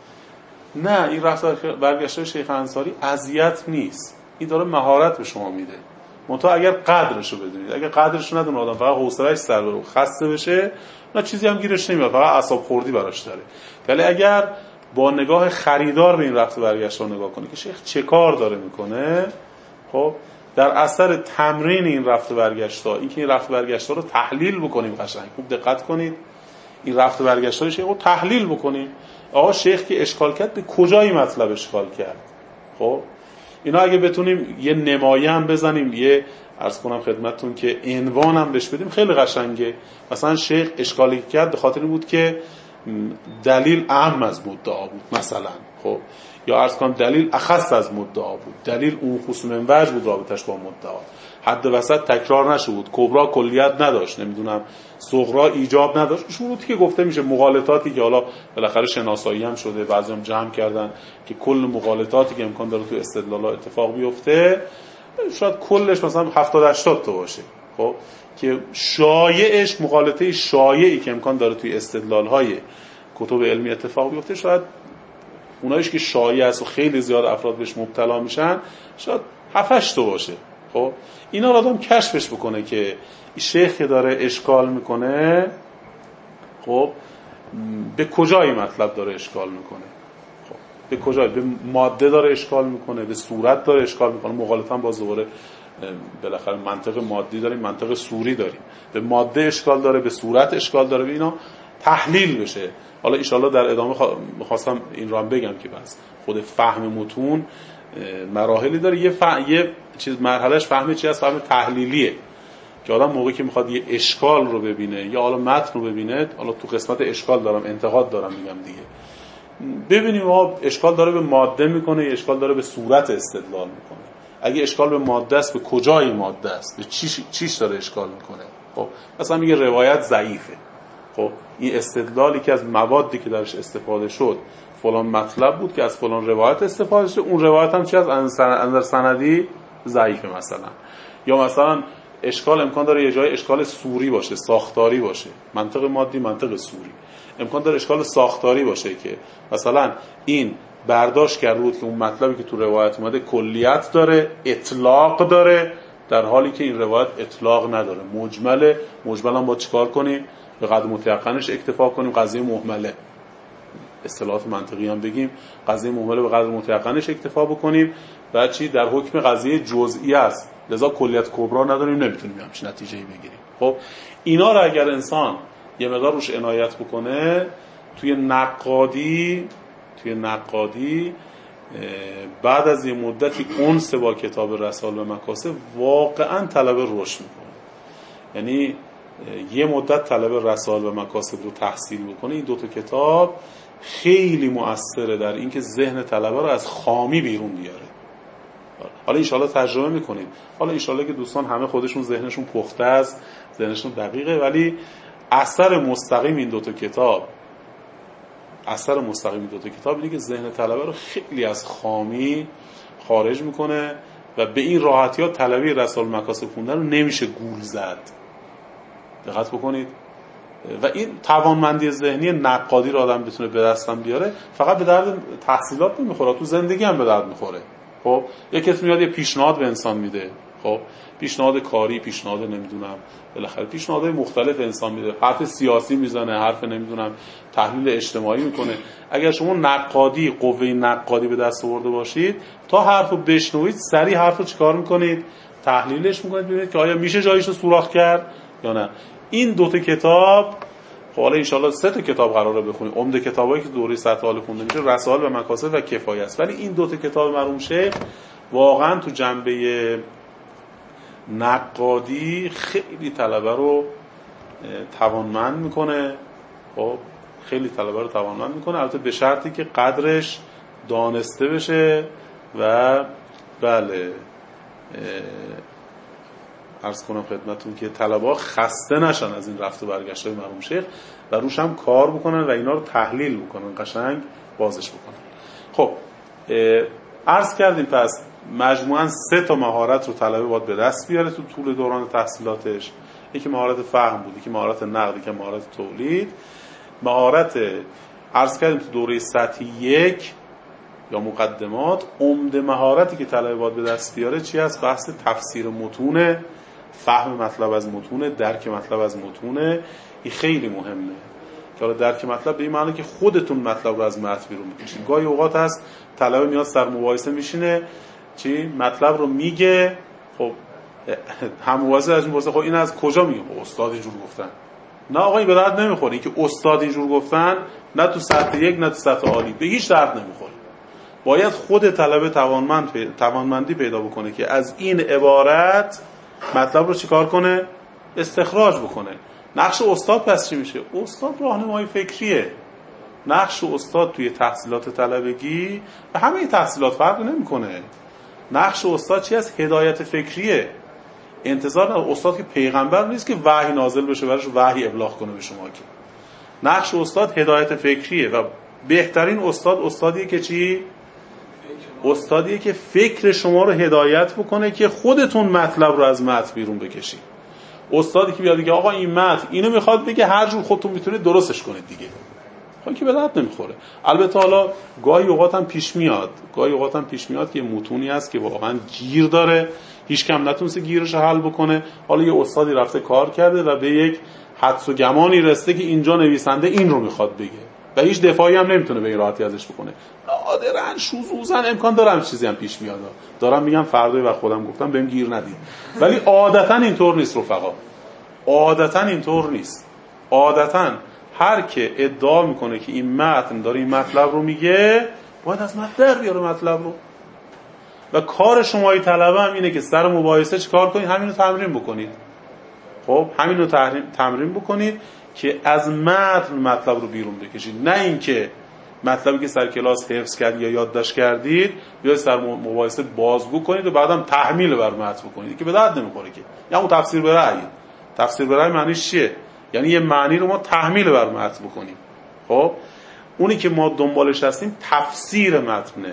نه، این رفت و برگشت شیخ انصاری اذیت نیست. این داره مهارت به شما میده. منتها اگر قدرش رو بدونید، اگر قدرش رو ندونه آدم فقط حوصله‌اش سر بره، خسته بشه، نه چیزی هم گیرش نمیاد، فقط اعصاب خوردی براش داره. ولی اگر با نگاه خریدار به این رفت و برگشت رو نگاه کنه که شیخ چه کار داره میکنه، خب در اثر تمرین این رفت و برگشت ها، این که این رفت و برگشت ها رو تحلیل بکنیم قشنگ، خوب دقت کنید، این رفت و برگشت های شیخ رو تحلیل بکنیم. آقا شیخ که اشکال کرد به کجای مطلب اشکال کرد؟ خب اینا اگه بتونیم یه نمایه هم بزنیم، یه عرض کنم خدمتتون که عنوان هم بهش بدیم، خیلی قشنگه. مثلا شیخ اشکالی کرد به خاطر این بود که دلیل اهم از مدعا بود مثلا، خب یا عرض کنم دلیل اخص از مدعا بود، دلیل اون خصوم وجه بود رابطش با مدعا، حد وسط تکرار نشده بود، کبرا کلیت نداشت، نمیدونم صغرا ایجاب نداشت، شروطی که گفته میشه، مغالطاتی که حالا بالاخره شناسایی هم شده، بعضی هم جمع کردن که کل مغالطاتی که امکان داره تو استدلال‌ها اتفاق بیفته شاید کلش مثلا هفتاد هشتاد تا باشه، خب که شایعش، مغالطه شایعی که امکان داره توی استدلال‌های کتب علمی اتفاق بیفته، شاید اونایش که شایع است و خیلی زیاد افراد بهش مبتلا میشن شاید هفت هشت تا باشه. خب اینا رو آدم کشفش بکنه که این شیخ که داره اشکال میکنه، خب به کجای مطلب داره اشکال میکنه، خب به کجای، به ماده داره اشکال میکنه، به صورت داره اشکال میکنه. مغالطه هم باز دوباره بالاخره منطق مادی داریم، منطق صوری داریم، به ماده اشکال داره، به صورت اشکال داره، به اینا تحلیل بشه. حالا ان شاءالله در ادامه می‌خواستم این رو هم بگم که بس خود فهم متون مراحلی داره. یه, ف... یه چیز مرحلهش فهم چی هست؟ فهم تحلیلیه که آدم موقعی که میخواد یه اشکال رو ببینه یا حالا متن رو ببینه، حالا تو قسمت اشکال دارم، انتقاد دارم میگم دیگه، ببینیم ما اشکال داره به ماده میکنه یا اشکال داره به صورت استدلال میکنه. اگه اشکال به ماده است، به کجای ماده است، به چیش چیش داره اشکال میکنه. خب مثلا میگه روایت ضعیفه، خب این استدلالی که از موادی که درش استفاده شد فلان مطلب بود که از فلان روایت استفاده شد، اون روایت هم چی از اندر سندی ضعیفه مثلا. یا مثلا اشکال امکان داره یه جای اشکال صوری باشه، ساختاری باشه، منطق مادی منطق صوری، امکان داره اشکال ساختاری باشه که مثلا این برداشت کرده بود که اون مطلبی که تو روایت اومده کلیت داره، اطلاق داره، در حالی که این روایت اطلاق نداره، مجمله. مجمل هم با چیکار کنیم؟ به قدر متيقنش اکتفا کنیم. قضیه مهمله، اصطلاحات منطقی هم بگیم، قضیه مهمله به قدر متيقنش اکتفا بکنیم. بعد چی؟ در حکم قضیه جزئی است، لذا کلیت کبرا نداریم، نمیتونیم همچین نتیجه‌ای بگیریم. خب اینا رو اگر انسان یه مقدار روش عنایت بکنه، توی نقادی توی نقادی بعد از یه مدتی انس با کتاب رسائل و مکاسب واقعا طلب رشد میکنه. یعنی یه مدت طلب رسائل و مکاسب رو تحصیل بکنه، این دوتا کتاب خیلی مؤثره در اینکه ذهن طلبه رو از خامی بیرون بیاره. حالا انشالله تجربه میکنید، حالا انشالله که دوستان همه خودشون ذهنشون پخته است، ذهنشون دقیقه، ولی اثر مستقیم این دوتا کتاب اثر مستقیم این دوتا کتاب اینه که ذهن طلبه رو خیلی از خامی خارج میکنه و به این راحتی ها طلبه رسائل و مکاسب خوندن رو نمیشه گول زد. دقت بکنید. و این توانمندی ذهنی نقادی رو آدم بتونه به دستم بیاره، فقط به درد تحصیلات نمیخوره، تو زندگی هم به درد میخوره. خب یک کسی میاد یه پیشنهاد به انسان میده، خب پیشنهاد کاری، پیشنهاد نمیدونم بالاخره پیشنهادهای مختلف انسان میده، حرف سیاسی میزنه، حرف نمیدونم تحلیل اجتماعی میکنه. اگر شما نقادی، قوه نقادی به دست آورده باشید، تا حرفو بشنوید سریع حرفو چیکار میکنید؟ تحلیلش میکنید، ببینید که آیا میشه جایش رو سوراخ کرد یا نه. این دو تا کتاب، خب حالا ان شاءالله سه تا کتاب قراره بخونیم. عمده کتابایی که دوره سطح عالی خونده میشه رسائل و مکاسب و کفایه است، ولی این دو تا کتاب مرحوم شیخ واقعا تو جنبه نقادی خیلی طلبه رو توانمند میکنه. خب خیلی طلبه رو توانمند میکنه، البته به شرطی که قدرش دانسته بشه و بله عرض کنم خدمتون که طلبه‌ها خسته نشن از این رفت و برگشت‌های مرحوم شیخ و روش هم کار بکنن و اینا رو تحلیل بکنن، قشنگ بازش بکنن. خب عرض کردیم پس مجموعاً سه تا مهارت رو طلبه باید به دست بیاره تو طول دوران تحصیلاتش. یکی مهارت فهم بود، یکی مهارت نقد، یکی مهارت تولید. مهارت عرض کردیم تو دوره سطح یک یا مقدمات، عمده مهارتی که طلبه باید به دست بیاره چی هست؟ بحث تفسیر متون، فهم مطلب از متون، درک مطلب از متون. این خیلی مهمه که حالا درک مطلب به این معنی که خودتون مطلب رو از متن بیرون بکشید. گاهی اوقات هست طلبه میاد سر مباحثه میشینه چی مطلب رو میگه، خب هم مباحثه از این خب این از کجا میگه؟ استاد اینجور گفتن. نه آقا این به درد نمیخوره. این که استاد اینجور گفتن نه تو سطح یک نه تو سطح عالی به هیچ درد نمیخوره. باید خود طلبه توانمند پی... توانمندی پیدا بکنه که از این عبارت مطلب رو چیکار کنه؟ استخراج بکنه. نقش استاد پس چی میشه؟ استاد راهنمای فکریه. نقش استاد توی تحصیلات طلبگی و همه تحصیلات فرق نمیکنه. نقش استاد چی است؟ هدایت فکریه. انتظار نداره استاد که پیغمبر نیست که وحی نازل بشه براش وحی ابلاغ کنه به شما. که نقش استاد هدایت فکریه و بهترین استاد استادیه که چی؟ استادیه که فکر شما رو هدایت بکنه که خودتون مطلب رو از متن بیرون بکشید. استادی که بیاد بگه آقا این متن اینو میخواد بگه، هر جور خودتون میتونید درستش کنید دیگه، خب که به درد نمیخوره. البته حالا گاهی اوقات هم پیش میاد گاهی اوقات هم پیش میاد که متونی هست که واقعا گیر داره، هیچ کم نتونسته گیرش رو حل بکنه. حالا یه استادی رفته کار کرده و به یک حدس و گمانی رسیده که اینجا نویسنده این رو میخواد بگه و هیچ دفاعی هم نمیتونه به این راحتی ازش بکنه. نادرن شذوذن امکان داره چیزی هم پیش بیاد. دارم میگم فردا و خودم گفتم بهم گیر ندید. ولی عادتا اینطور نیست رفقا. عادتا اینطور نیست. عادتا هر که ادعا میکنه که این متن داره این مطلب رو میگه باید از متن در بیاره مطلب رو. و کار شمای طلبه هم اینه که سر مباحثه چیکار کنید؟ همین رو تمرین بکنید. خب همین رو تمرین بکنید که از متن مطلب رو بیرون بکشید، نه اینکه مطلبی که سر کلاس حفظ کردید یا یادداشت کردید بیاید سر مباحثه بازگو کنید و بعدم تحمیل بر متن بکنید که به درد نمیخوره. که یا اون تفسیر به رأی. تفسیر به رأی معنیش چیه؟ یعنی یه معنی رو ما تحمیل بر متن بکنیم. خب اونی که ما دنبالش هستیم تفسیر متنه.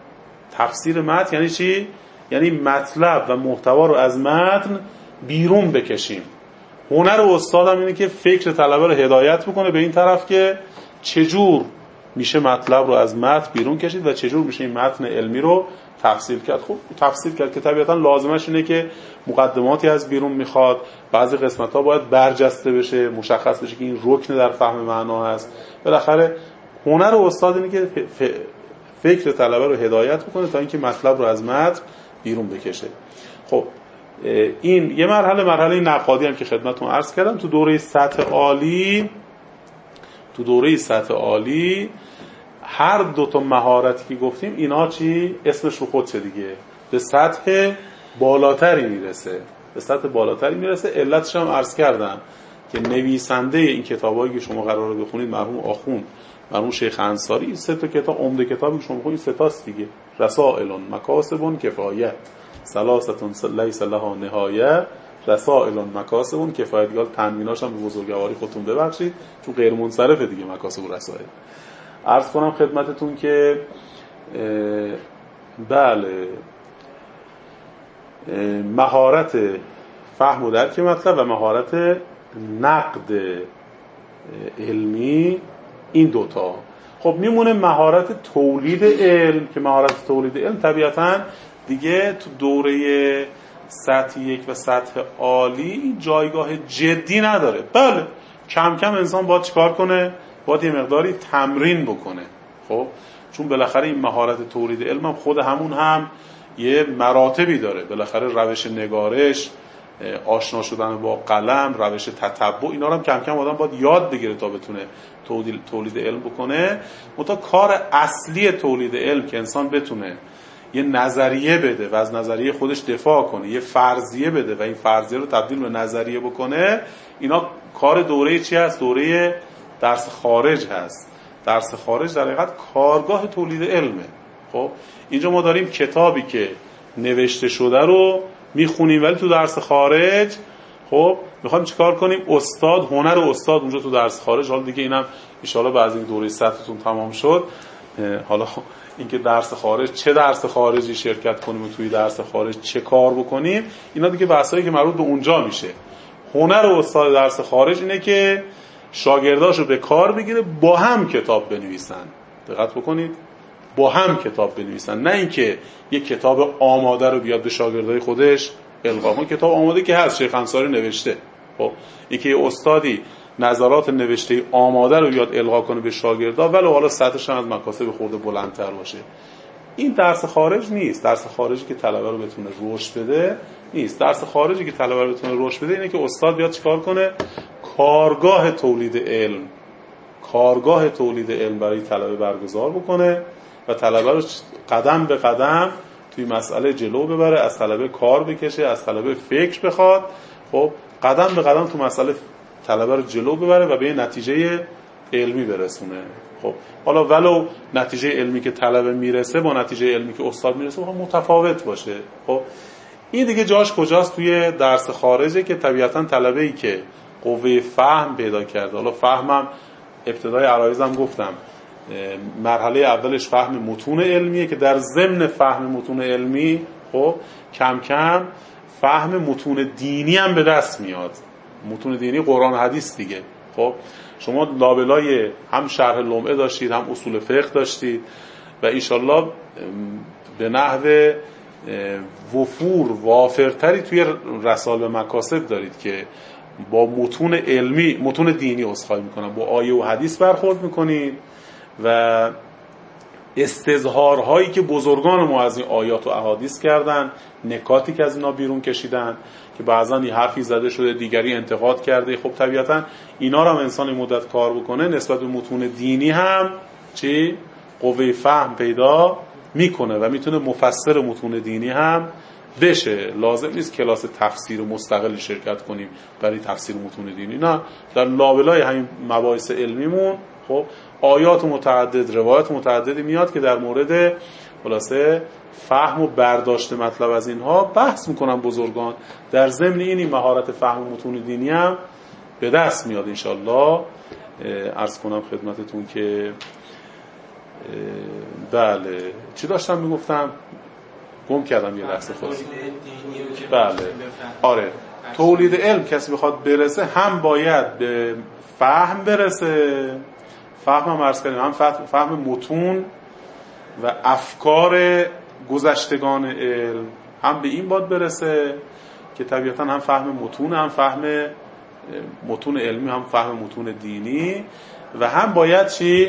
تفسیر متن یعنی چی؟ یعنی مطلب و محتوا رو از متن بیرون بکشیم. هنر استاد هم اینه که فکر طلبه رو هدایت بکنه به این طرف که چجور میشه مطلب رو از متن بیرون کشید و چجور میشه این متن علمی رو تفسیر کرد. خب تفسیر کرد که طبیعتا لازمش اینه که مقدماتی از بیرون میخواد، بعضی قسمت‌ها باید برجسته بشه، مشخص بشه که این رکن در فهم معنا هست. بالاخره هنر استاد اینه که فکر طلبه رو هدایت بکنه تا اینکه مطلب رو از متن بیرون بکشه. خب این یه مرحله مرحله نقادی هم که خدمتتون عرض کردم. تو دوره سطح عالی تو دوره سطح عالی هر دو تا مهارتی که گفتیم اینا چی اسمش رو خودشه دیگه، به سطح بالاتری میرسه به سطح بالاتری میرسه. علتش هم عرض کردم که نویسنده این کتابایی که شما قراره بخونید مرحوم آخوند، مرحوم شیخ انصاری، این سه تا کتاب عمده کتابی که شما بخونید سه تاست دیگه: رسائل، مکاسب، کفایه. ثلاثتون لیس لها نهایه، رسائل، مکاسب، کفایه. دیگه تنویناش هم به بزرگواری خودتون ببخشید چون غیر منصرفه دیگه مکاسب و رسائل. عرض کنم خدمتتون که بله مهارت فهم و درک مطلب و مهارت نقد علمی، این دوتا. خب میمونه مهارت تولید علم که مهارت تولید علم طبیعتاً دیگه تو دوره سطح یک و سطح عالی جایگاه جدی نداره. بله کم کم انسان باید چیکار کنه؟ باید یه مقداری تمرین بکنه. خب چون بالاخره این مهارت تولید علم هم خود همون هم یه مراتبی داره. بالاخره روش نگارش، آشنا شدن با قلم، روش تتبع، اینا رو هم کم کم آدم باید یاد بگیره تا بتونه تولید علم بکنه. منتها کار اصلی تولید علم که انسان بتونه یه نظریه بده و از نظریه خودش دفاع کنه، یه فرضیه بده و این فرضیه رو تبدیل به نظریه بکنه، اینا کار دوره چی هست؟ دوره درس خارج هست. درس خارج در حقیقت کارگاه تولید علمه. خب اینجا ما داریم کتابی که نوشته شده رو میخونیم، ولی تو درس خارج خب میخوایم چیکار کنیم؟ استاد، هنر استاد اونجا تو درس خارج. حالا دیگه اینم ان شاءالله بعد این دوره سطحتون تمام شد، حالا اینکه درس خارج چه درس خارجی شرکت کنیم و توی درس خارج چه کار بکنیم، اینا دیگه بحثایی که مربوط به اونجا میشه. هنر استاد درس خارج اینه که شاگرداشو به کار بگیره، با هم کتاب بنویسن. دقت بکنید، با هم کتاب بنویسن، نه اینکه یک کتاب آماده رو بیاد به شاگردای خودش القا کنه. کتاب آماده که هست، شیخ انصاری نوشته. خب اینکه یه استادی نظرات نوشته آماده رو بیاد القا کنه به شاگردا، ولی حالا سطحش هم از مکاسب خورده بلندتر باشه، این درس خارج نیست. درس خارجی که طلبه رو بتونه رشد بده نیست. درس خارجی که طلبه رو بتونه رشد بده اینه که استاد بیاد چیکار کنه؟ کارگاه تولید علم، کارگاه تولید علم برای طلبه برگزار بکنه و طلبه رو قدم به قدم توی مسئله جلو ببره، از طلبه کار بکشه، از طلبه فکر بخواد، خب قدم به قدم تو مسئله طلبه رو جلو ببره و به نتیجه علمی برسونه. خب حالا ولو نتیجه علمی که طلبه میرسه با نتیجه علمی که استاد میرسه متفاوت باشه. خب این دیگه جاش کجاست؟ توی درس خارجه که طبیعتاً طلبه‌ای که قوه فهم پیدا کرده، حالا فهمم ابتدای عرایزم گفتم مرحله اولش فهم متون علمیه که در ضمن فهم متون علمی خب کم کم فهم متون دینی هم به دست میاد. متون دینی قرآن حدیث دیگه. خب شما لابلای هم شرح لمعه داشتید، هم اصول فقه داشتید و انشالله به نحو وفور وافرتری توی رسائل و مکاسب دارید که با متون علمی، متون دینی اصخایی میکنن، با آیه و حدیث برخورد میکنید و استظهارهایی که بزرگان ما از این آیات و احادیث کردن، نکاتی که از اینا بیرون کشیدن که بعضا این حرفی زده شده دیگری انتقاد کرده، خب طبیعتا اینا رو هم انسان این مدت کار بکنه نسبت به متون دینی هم چی؟ قوه فهم پیدا میکنه و میتونه مفسر متون دینی هم بشه. لازم نیست کلاس تفسیر مستقل شرکت کنیم برای تفسیر متون دینی، نه، در لابلای همین مباحث علمیمون خب آیات متعدد، روایات متعددی میاد که در مورد خلاصه فهم و برداشت مطلب از اینها بحث میکنن بزرگان. در ضمن این مهارت فهم متون دینی هم به دست میاد انشالله. عرض کنم خدمتتون که بله چی داشتم میگفتم؟ گم کردم یه لحظه خود. بله آره، تولید علم کسی بخواد برسه هم باید به فهم برسه، فهم هم عرض کردیم، هم فهم متون و افکار گذشتگان علم، هم به این باید برسه که طبیعتا هم فهم متون، هم فهم متون علمی، هم فهم متون دینی، و هم باید چی؟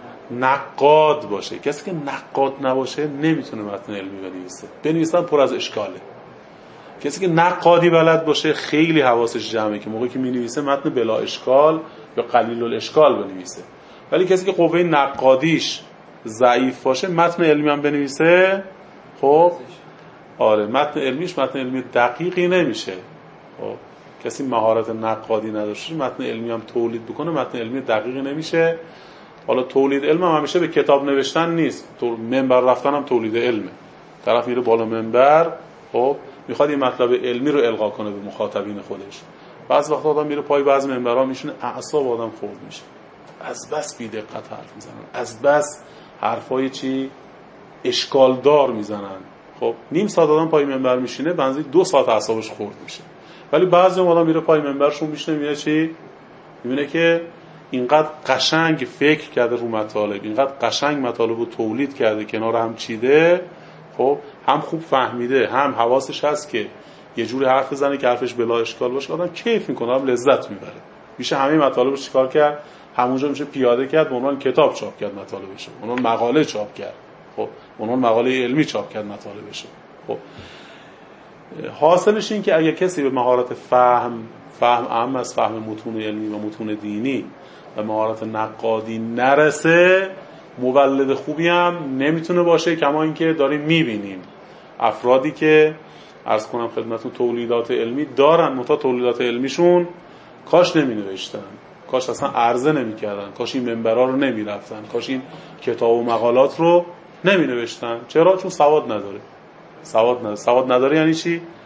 نقاد باشه. کسی که نقاد نباشه نمیتونه متن علمی بنویسه. بنویسن پر از اشکاله. کسی که نقادی بلد باشه خیلی حواسش جمعه که موقعی که مینویسه متن بلا اشکال یا قلیل الاشکال بنویسه. ولی کسی که قوه نقادیش ضعیف باشه متن علمی هم بنویسه، خب آره متن علمیش متن علمی دقیقی نمیشه. خب کسی مهارت نقادی نداشته متن علمی هم تولید بکنه متن علمی دقیقی نمیشه. حالا تولید علم هم همیشه به کتاب نوشتن نیست، تو منبر رفتن هم تولید علمه. طرف میره بالا منبر، خب میخواد این مطلب علمی رو القا کنه به مخاطبین خودش. بعض وقت آدم میره پای بعضی منبرها میشینه اعصاب آدم خورد میشه، از بس بی دقت حرف میزنن، از بس حرفای چی اشکال دار میزنن. خب نیم ساعت آدم پای منبر میشینه بنزی دو ساعت اعصابش خورد میشه. ولی بعضی آدم میره پای منبرشون میشینه میبینه چی؟ میبینه که اینقدر قشنگ فکر کرده رو مطالب، اینقدر قشنگ مطالب رو تولید کرده، کنار هم چیده، خب هم خوب فهمیده، هم حواسش هست که یه جوری حرف بزنه که حرفش بلا اشکال باشه. آدم کیف میکنه، آدم لذت میبره. میشه همه مطالب رو چیکار کرد؟ همونجا میشه پیاده کرد، به عنوان کتاب چاپ کرد مطالبش، به عنوان مقاله چاپ کرد، خب به عنوان مقاله علمی چاپ کرد مطالبش. خب حاصلش این که اگه کسی به مهارت فهم، فهم اهم از فهم متون علمی و متون دینی و مهارت نقادی نرسه، مولد خوبی هم نمیتونه باشه. کما اینکه داریم میبینیم افرادی که عرض کنم خدمتتون تولیدات علمی دارن، متا تولیدات علمیشون کاش نمی نوشتن، کاش اصلا عرضه نمی کردن، کاش این منبرها رو نمی رفتن، کاش این کتاب و مقالات رو نمی نوشتن. چرا؟ چون سواد نداره. سواد نداره. سواد نداره یعنی چی؟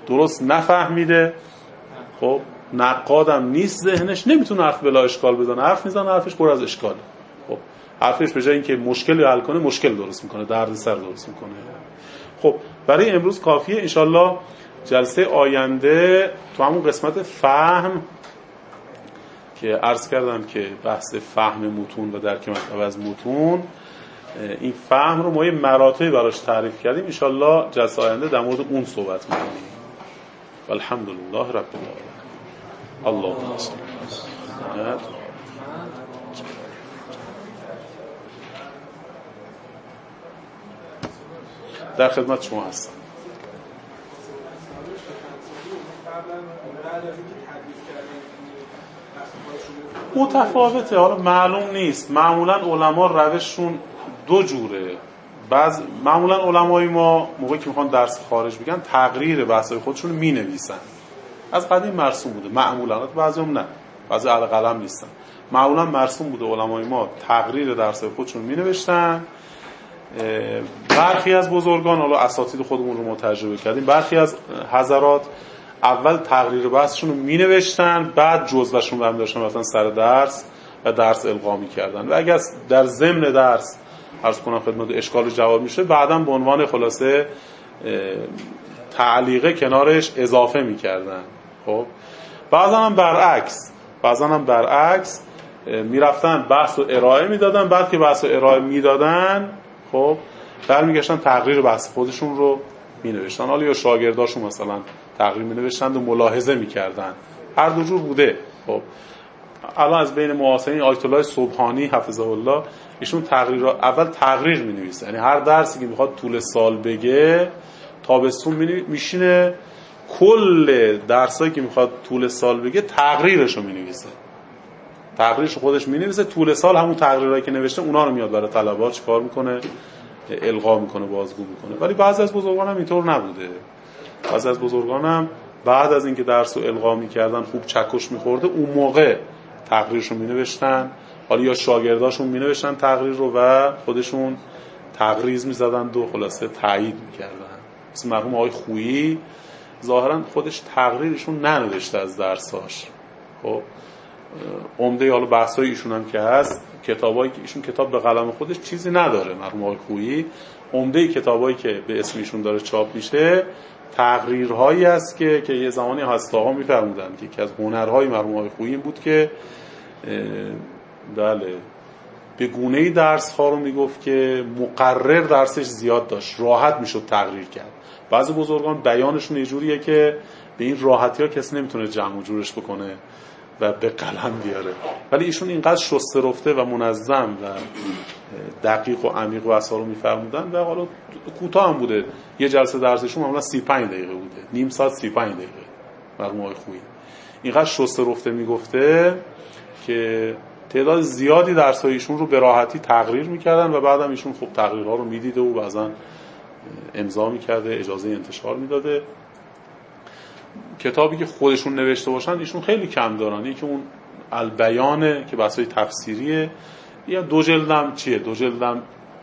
درست نفهمیده، خب نقادم نیست ذهنش، نمیتونه حرف بلا اشکال بزنه، حرف میزنه حرفش پر از اشکاله. خب حرفش به جای اینکه مشکلی حل کنه مشکل درست میکنه، دردسر درست میکنه. خب برای امروز کافیه. انشالله جلسه آینده تو همون قسمت فهم که عرض کردم که بحث فهم متون و درک مطلب از متون، این فهم رو ما یه مراتبی براش تعریف کردیم. انشالله جلسه آینده در مورد اون صحبت میکنیم. الحمدلله رب العالمین. اللهم صل علی در خدمت شما هستم. متفاوته، حالا معلوم نیست. معمولا علما روششون دو جوره. بعض معمولا علمای ما موقعی که میخوان درس خارج بگن تقریر بحثای خودشون رو مینویسن. از قدیم مرسوم بوده معمولا، بعضیام نه، بعضی علی قلم نیستن. معمولا مرسوم بوده علمای ما تقریر درسای خودشون رو مینوشتن. برخی از بزرگان، حالا اساتید خودمون رو ما تجربه کردیم، برخی از حضرات اول تقریر بحثشون رو می نوشتن، بعد جزوهشون رو هم داشتن مثلا سر درس و درس القا می کردن و اگر در ضمن درس عرض کنم خدمت اشکال جواب میشه بعداً به عنوان خلاصه تعلیقه کنارش اضافه می کردن. خب بعضا هم برعکس بعضا هم برعکس می رفتن بحث رو ارائه می دادن، بعد که بحث رو ارائه می دادن خب برمیگشتن تقریر بحث خودشون رو می نوشتن. حالا یا شاگرداشون مثلا تقریر می نوشتن و ملاحظه می کردن. هر دو جور بوده. خب الان از بین معاصرین آیت الله سبحانی حفظه الله، ایشون تقریر اول تقریر می نویسه، یعنی هر درسی که میخواد طول سال بگه تابستون میشینه کل درسایی که میخواد طول سال بگه تقریرشو می نویسه، تقریرشو خودش می نویسه، طول سال همون تقریرایی که نوشته اونا رو میاد برای طلبات چیکار میکنه، القا میکنه، بازگو میکنه. ولی بعضی از بزرگان هم اینطور نبوده. بعضی از بزرگان هم بعد از اینکه درس رو القا میکردن خوب چکش میخورده اون موقع تقریرشو مینوشتن، حالا یا شاگرداشون مینوشتن تقریر رو و خودشون تقریض میزدن و خلاصه تایید میکردن. مثل مرحوم آقای خویی ظاهرا خودش تقریرشون ننوشته از درساش. خب عمده حالا بحثای ایشون هم که هست، کتابایی که ایشون کتاب به قلم خودش چیزی نداره، مرحوم آقای خویی عمده کتابایی که به اسم ایشون داره چاپ میشه تقریرهایی است که که یه زمانی هستاها میفرمودن که یکی از هنرهای مرحوم آقای خویی این بود که بله به گونه‌ای درس ها رو میگفت که مقرر درسش زیاد داشت، راحت میشد تقریر کرد. بعضی بزرگان بیانشون یه جوریه که به این راحتی ها کسی نمیتونه جمع و جورش بکنه و به قلم بیاره، ولی ایشون اینقدر شسته رفته و منظم و دقیق و عمیق و اصلا رو میفرمودن و حالا کوتاه هم بوده. یه جلسه درسشون معمولا سی و پنج دقیقه بوده، نیم ساعت سی و پنج دقیقه. مرحوم آقای خویی اینقدر شسته رفته میگفته که تعداد زیادی درسای ایشون رو به راحتی تقریر میکردن و بعدم ایشون خب تقریرها رو میدیده و بعضا امضا میکرده، اجازه انتشار میداده. کتابی که خودشون نوشته باشن ایشون خیلی کم دارن، یکی اون البیانه که بحثای تفسیریه، یا دو جلدم چیه دو جلدم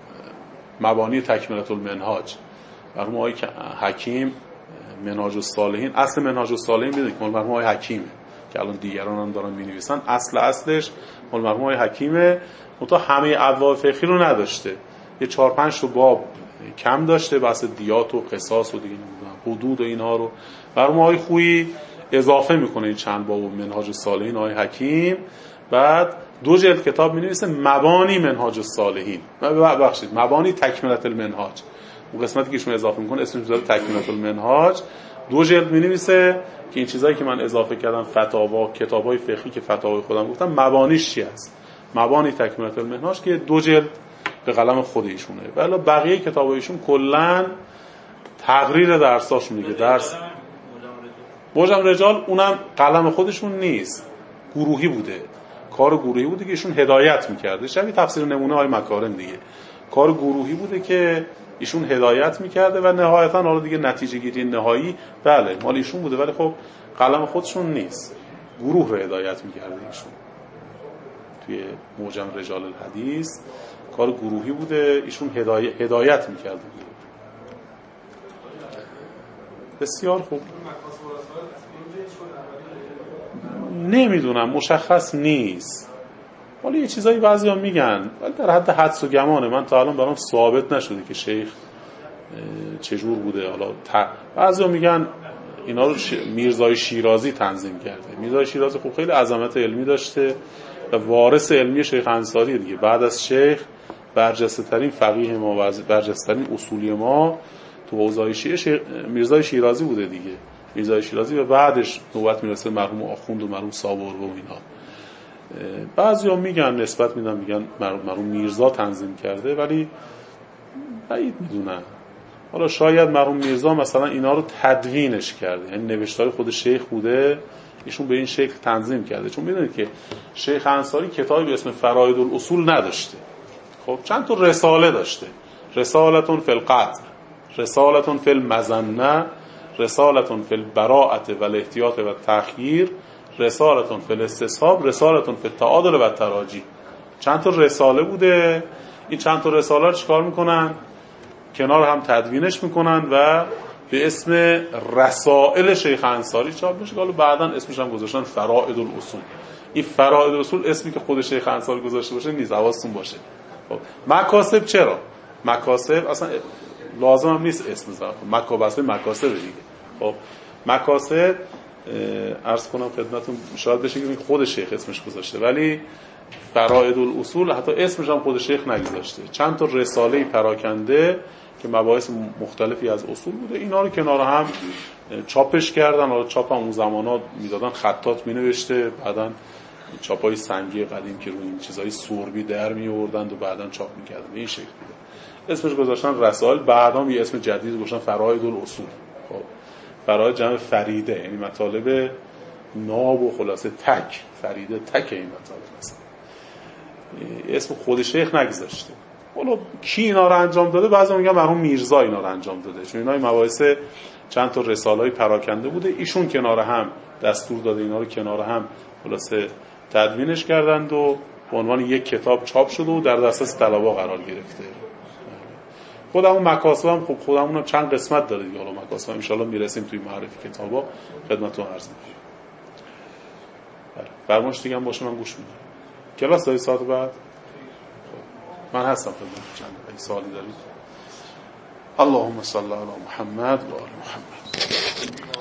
مبانی تکملة المنهاج مرحوم آقای حکیم، منهاج الصالحین. اصل منهاج الصالحین میدونید که مرحوم آقای حکیمه که الان دیگران هم دارن مینویسن، اصل اصلش مال مرحوم آقای حکیمه، منتها همه ابواب فقهی رو نداشته، یه چهار پنج تا باب کم داشته، بحث دیات و قصاص و دیگه حدود و اینها رو مرحوم آقای خویی اضافه میکنه این چند باب و منهاج الصالحین آقای حکیم، بعد دو جلد کتاب می‌نویسه مبانی منهاج الصالحین، ببخشید مبانی تکملة المنهاج، اون قسمتی که ایشون اضافه میکنه اسمش میذاره تکملة المنهاج. دو جلد می‌نویسه که این چیزایی که من اضافه کردم فتاوا، کتابای فقهی که فتاوای خودم گفتم مبانیش چی است، مبانی تکملة المنهاج که دو جلد به قلم خود ایشونه. ولی بقیه کتابایشون کلا تقریر درساشون دیگه، درس موجم رجال اونم قلم خودشون نیست، گروهی بوده، کار گروهی بوده که ایشون هدایت میکرده، شبیه تفسیر نمونه های مکارم دیگه، کار گروهی بوده که ایشون هدایت میکرده و نهایتا حالا دیگه نتیجه گیری نهایی بله مال ایشون بوده، ولی خب قلم خودشون نیست، گروه رو هدایت میکرده ایشون. توی موجم رجال الحدیث کار گروهی بوده، ایشون هدایت, هدایت میکرده. بسیار خوب. نمیدونم، مشخص نیست. ولی یه چیزایی بعضیا میگن، ولی در حد حدس و گمانه. من تا الان برام ثابت نشده که شیخ چجور بوده. حالا بعضیا میگن اینا رو ش... میرزای شیرازی تنظیم کرده. میرزای شیرازی خب خیلی عظمت علمی داشته و وارث علمی شیخ انصاری دیگه. بعد از شیخ برجسته ترین فقیه ما و برجسته ترین اصولی ما تو حوزه شیعه شیخ... میرزای شیرازی بوده دیگه. میرزای شیرازی و بعدش نوبت میرسه مرحوم آخوند و مرحوم سابور و اینا. بعضیا میگن نسبت میدن میگن مرحوم میرزا تنظیم کرده، ولی بعید میدونم. حالا شاید مرحوم میرزا مثلا اینا رو تدوینش کرده، یعنی نوشتار خود شیخ بوده، ایشون به این شکل تنظیم کرده. چون میدونید که شیخ انصاری کتابی به اسم فرائد الاصول نداشته. خب چند تا رساله داشته: رسالتون فی القطع، رسالتون فی المظنه، رسالتون فی البراءة و الاحتیاط و التخییر، رسالتون فی الاستصحاب، رسالتون فی التعادل و التراجی. چند تا رساله بوده. این چند تا رساله رو چیکار میکنن؟ کنار هم تدوینش میکنن و به اسم رسائل شیخ انصاری چاپ میشه. حالا بعداً اسمش هم گذاشتن فرائد الاصول. این فرائد الاصول اسمی که خود شیخ انصاری گذاشته باشه نیست، حواستون باشه. خب مکاسب چرا؟ مکاسب اصلا لازم هم نیست اسم بذارم. مکاسب مکاسب دیگه. خب مکاسب عرض کنم خدمتتون، شاید بشه که خود شیخ اسمش گذاشته، ولی فرائد الاصول حتی اسمش هم خود شیخ نگذاشته. چند تا رساله پراکنده که مباحث مختلفی از اصول بوده، اینا رو کنار هم چاپش کردن. حالا چاپ هم اون زمانات میدادن، خطاط مینوشته، بعدن چاپای سنگی قدیم که روی این چیزای سوربی در میوردند و بعدن چاپ میکردن. این شکل بوده. اسمش گذاشتن رسائل، بعدام یه اسم جدید گذاشتن فرائد الاصول. خب فرائد جمع فریده، یعنی مطالب ناب و خلاصه تک. فریده تک این مطالب مثلا. اسم خود شیخ نگذاشته. حالا کی اینا رو انجام داده؟ بعضی میگن مرحوم میرزا اینا رو انجام داده، چون اینا مباحث چند تا رساله‌ای پراکنده بوده، ایشون کنار هم دستور داده اینا رو کنار هم خلاصه تدوینش کردند و به عنوان یک کتاب چاپ شده و در دسترس طلبا قرار گرفته. خودمون مکاسب هم خب خودمون هم چند قسمت داره دیگه. حالا مکاسب ان شاء الله میرسیم توی معرفی کتابا خدمتتون عرض می‌کنم. فرمایش دیگه هم باشه، من گوش میدم. کلاس داری ساعت بعد؟ من هستم خدمت چند اگه سوالی دارید. اللهم صل علی محمد و آل محمد.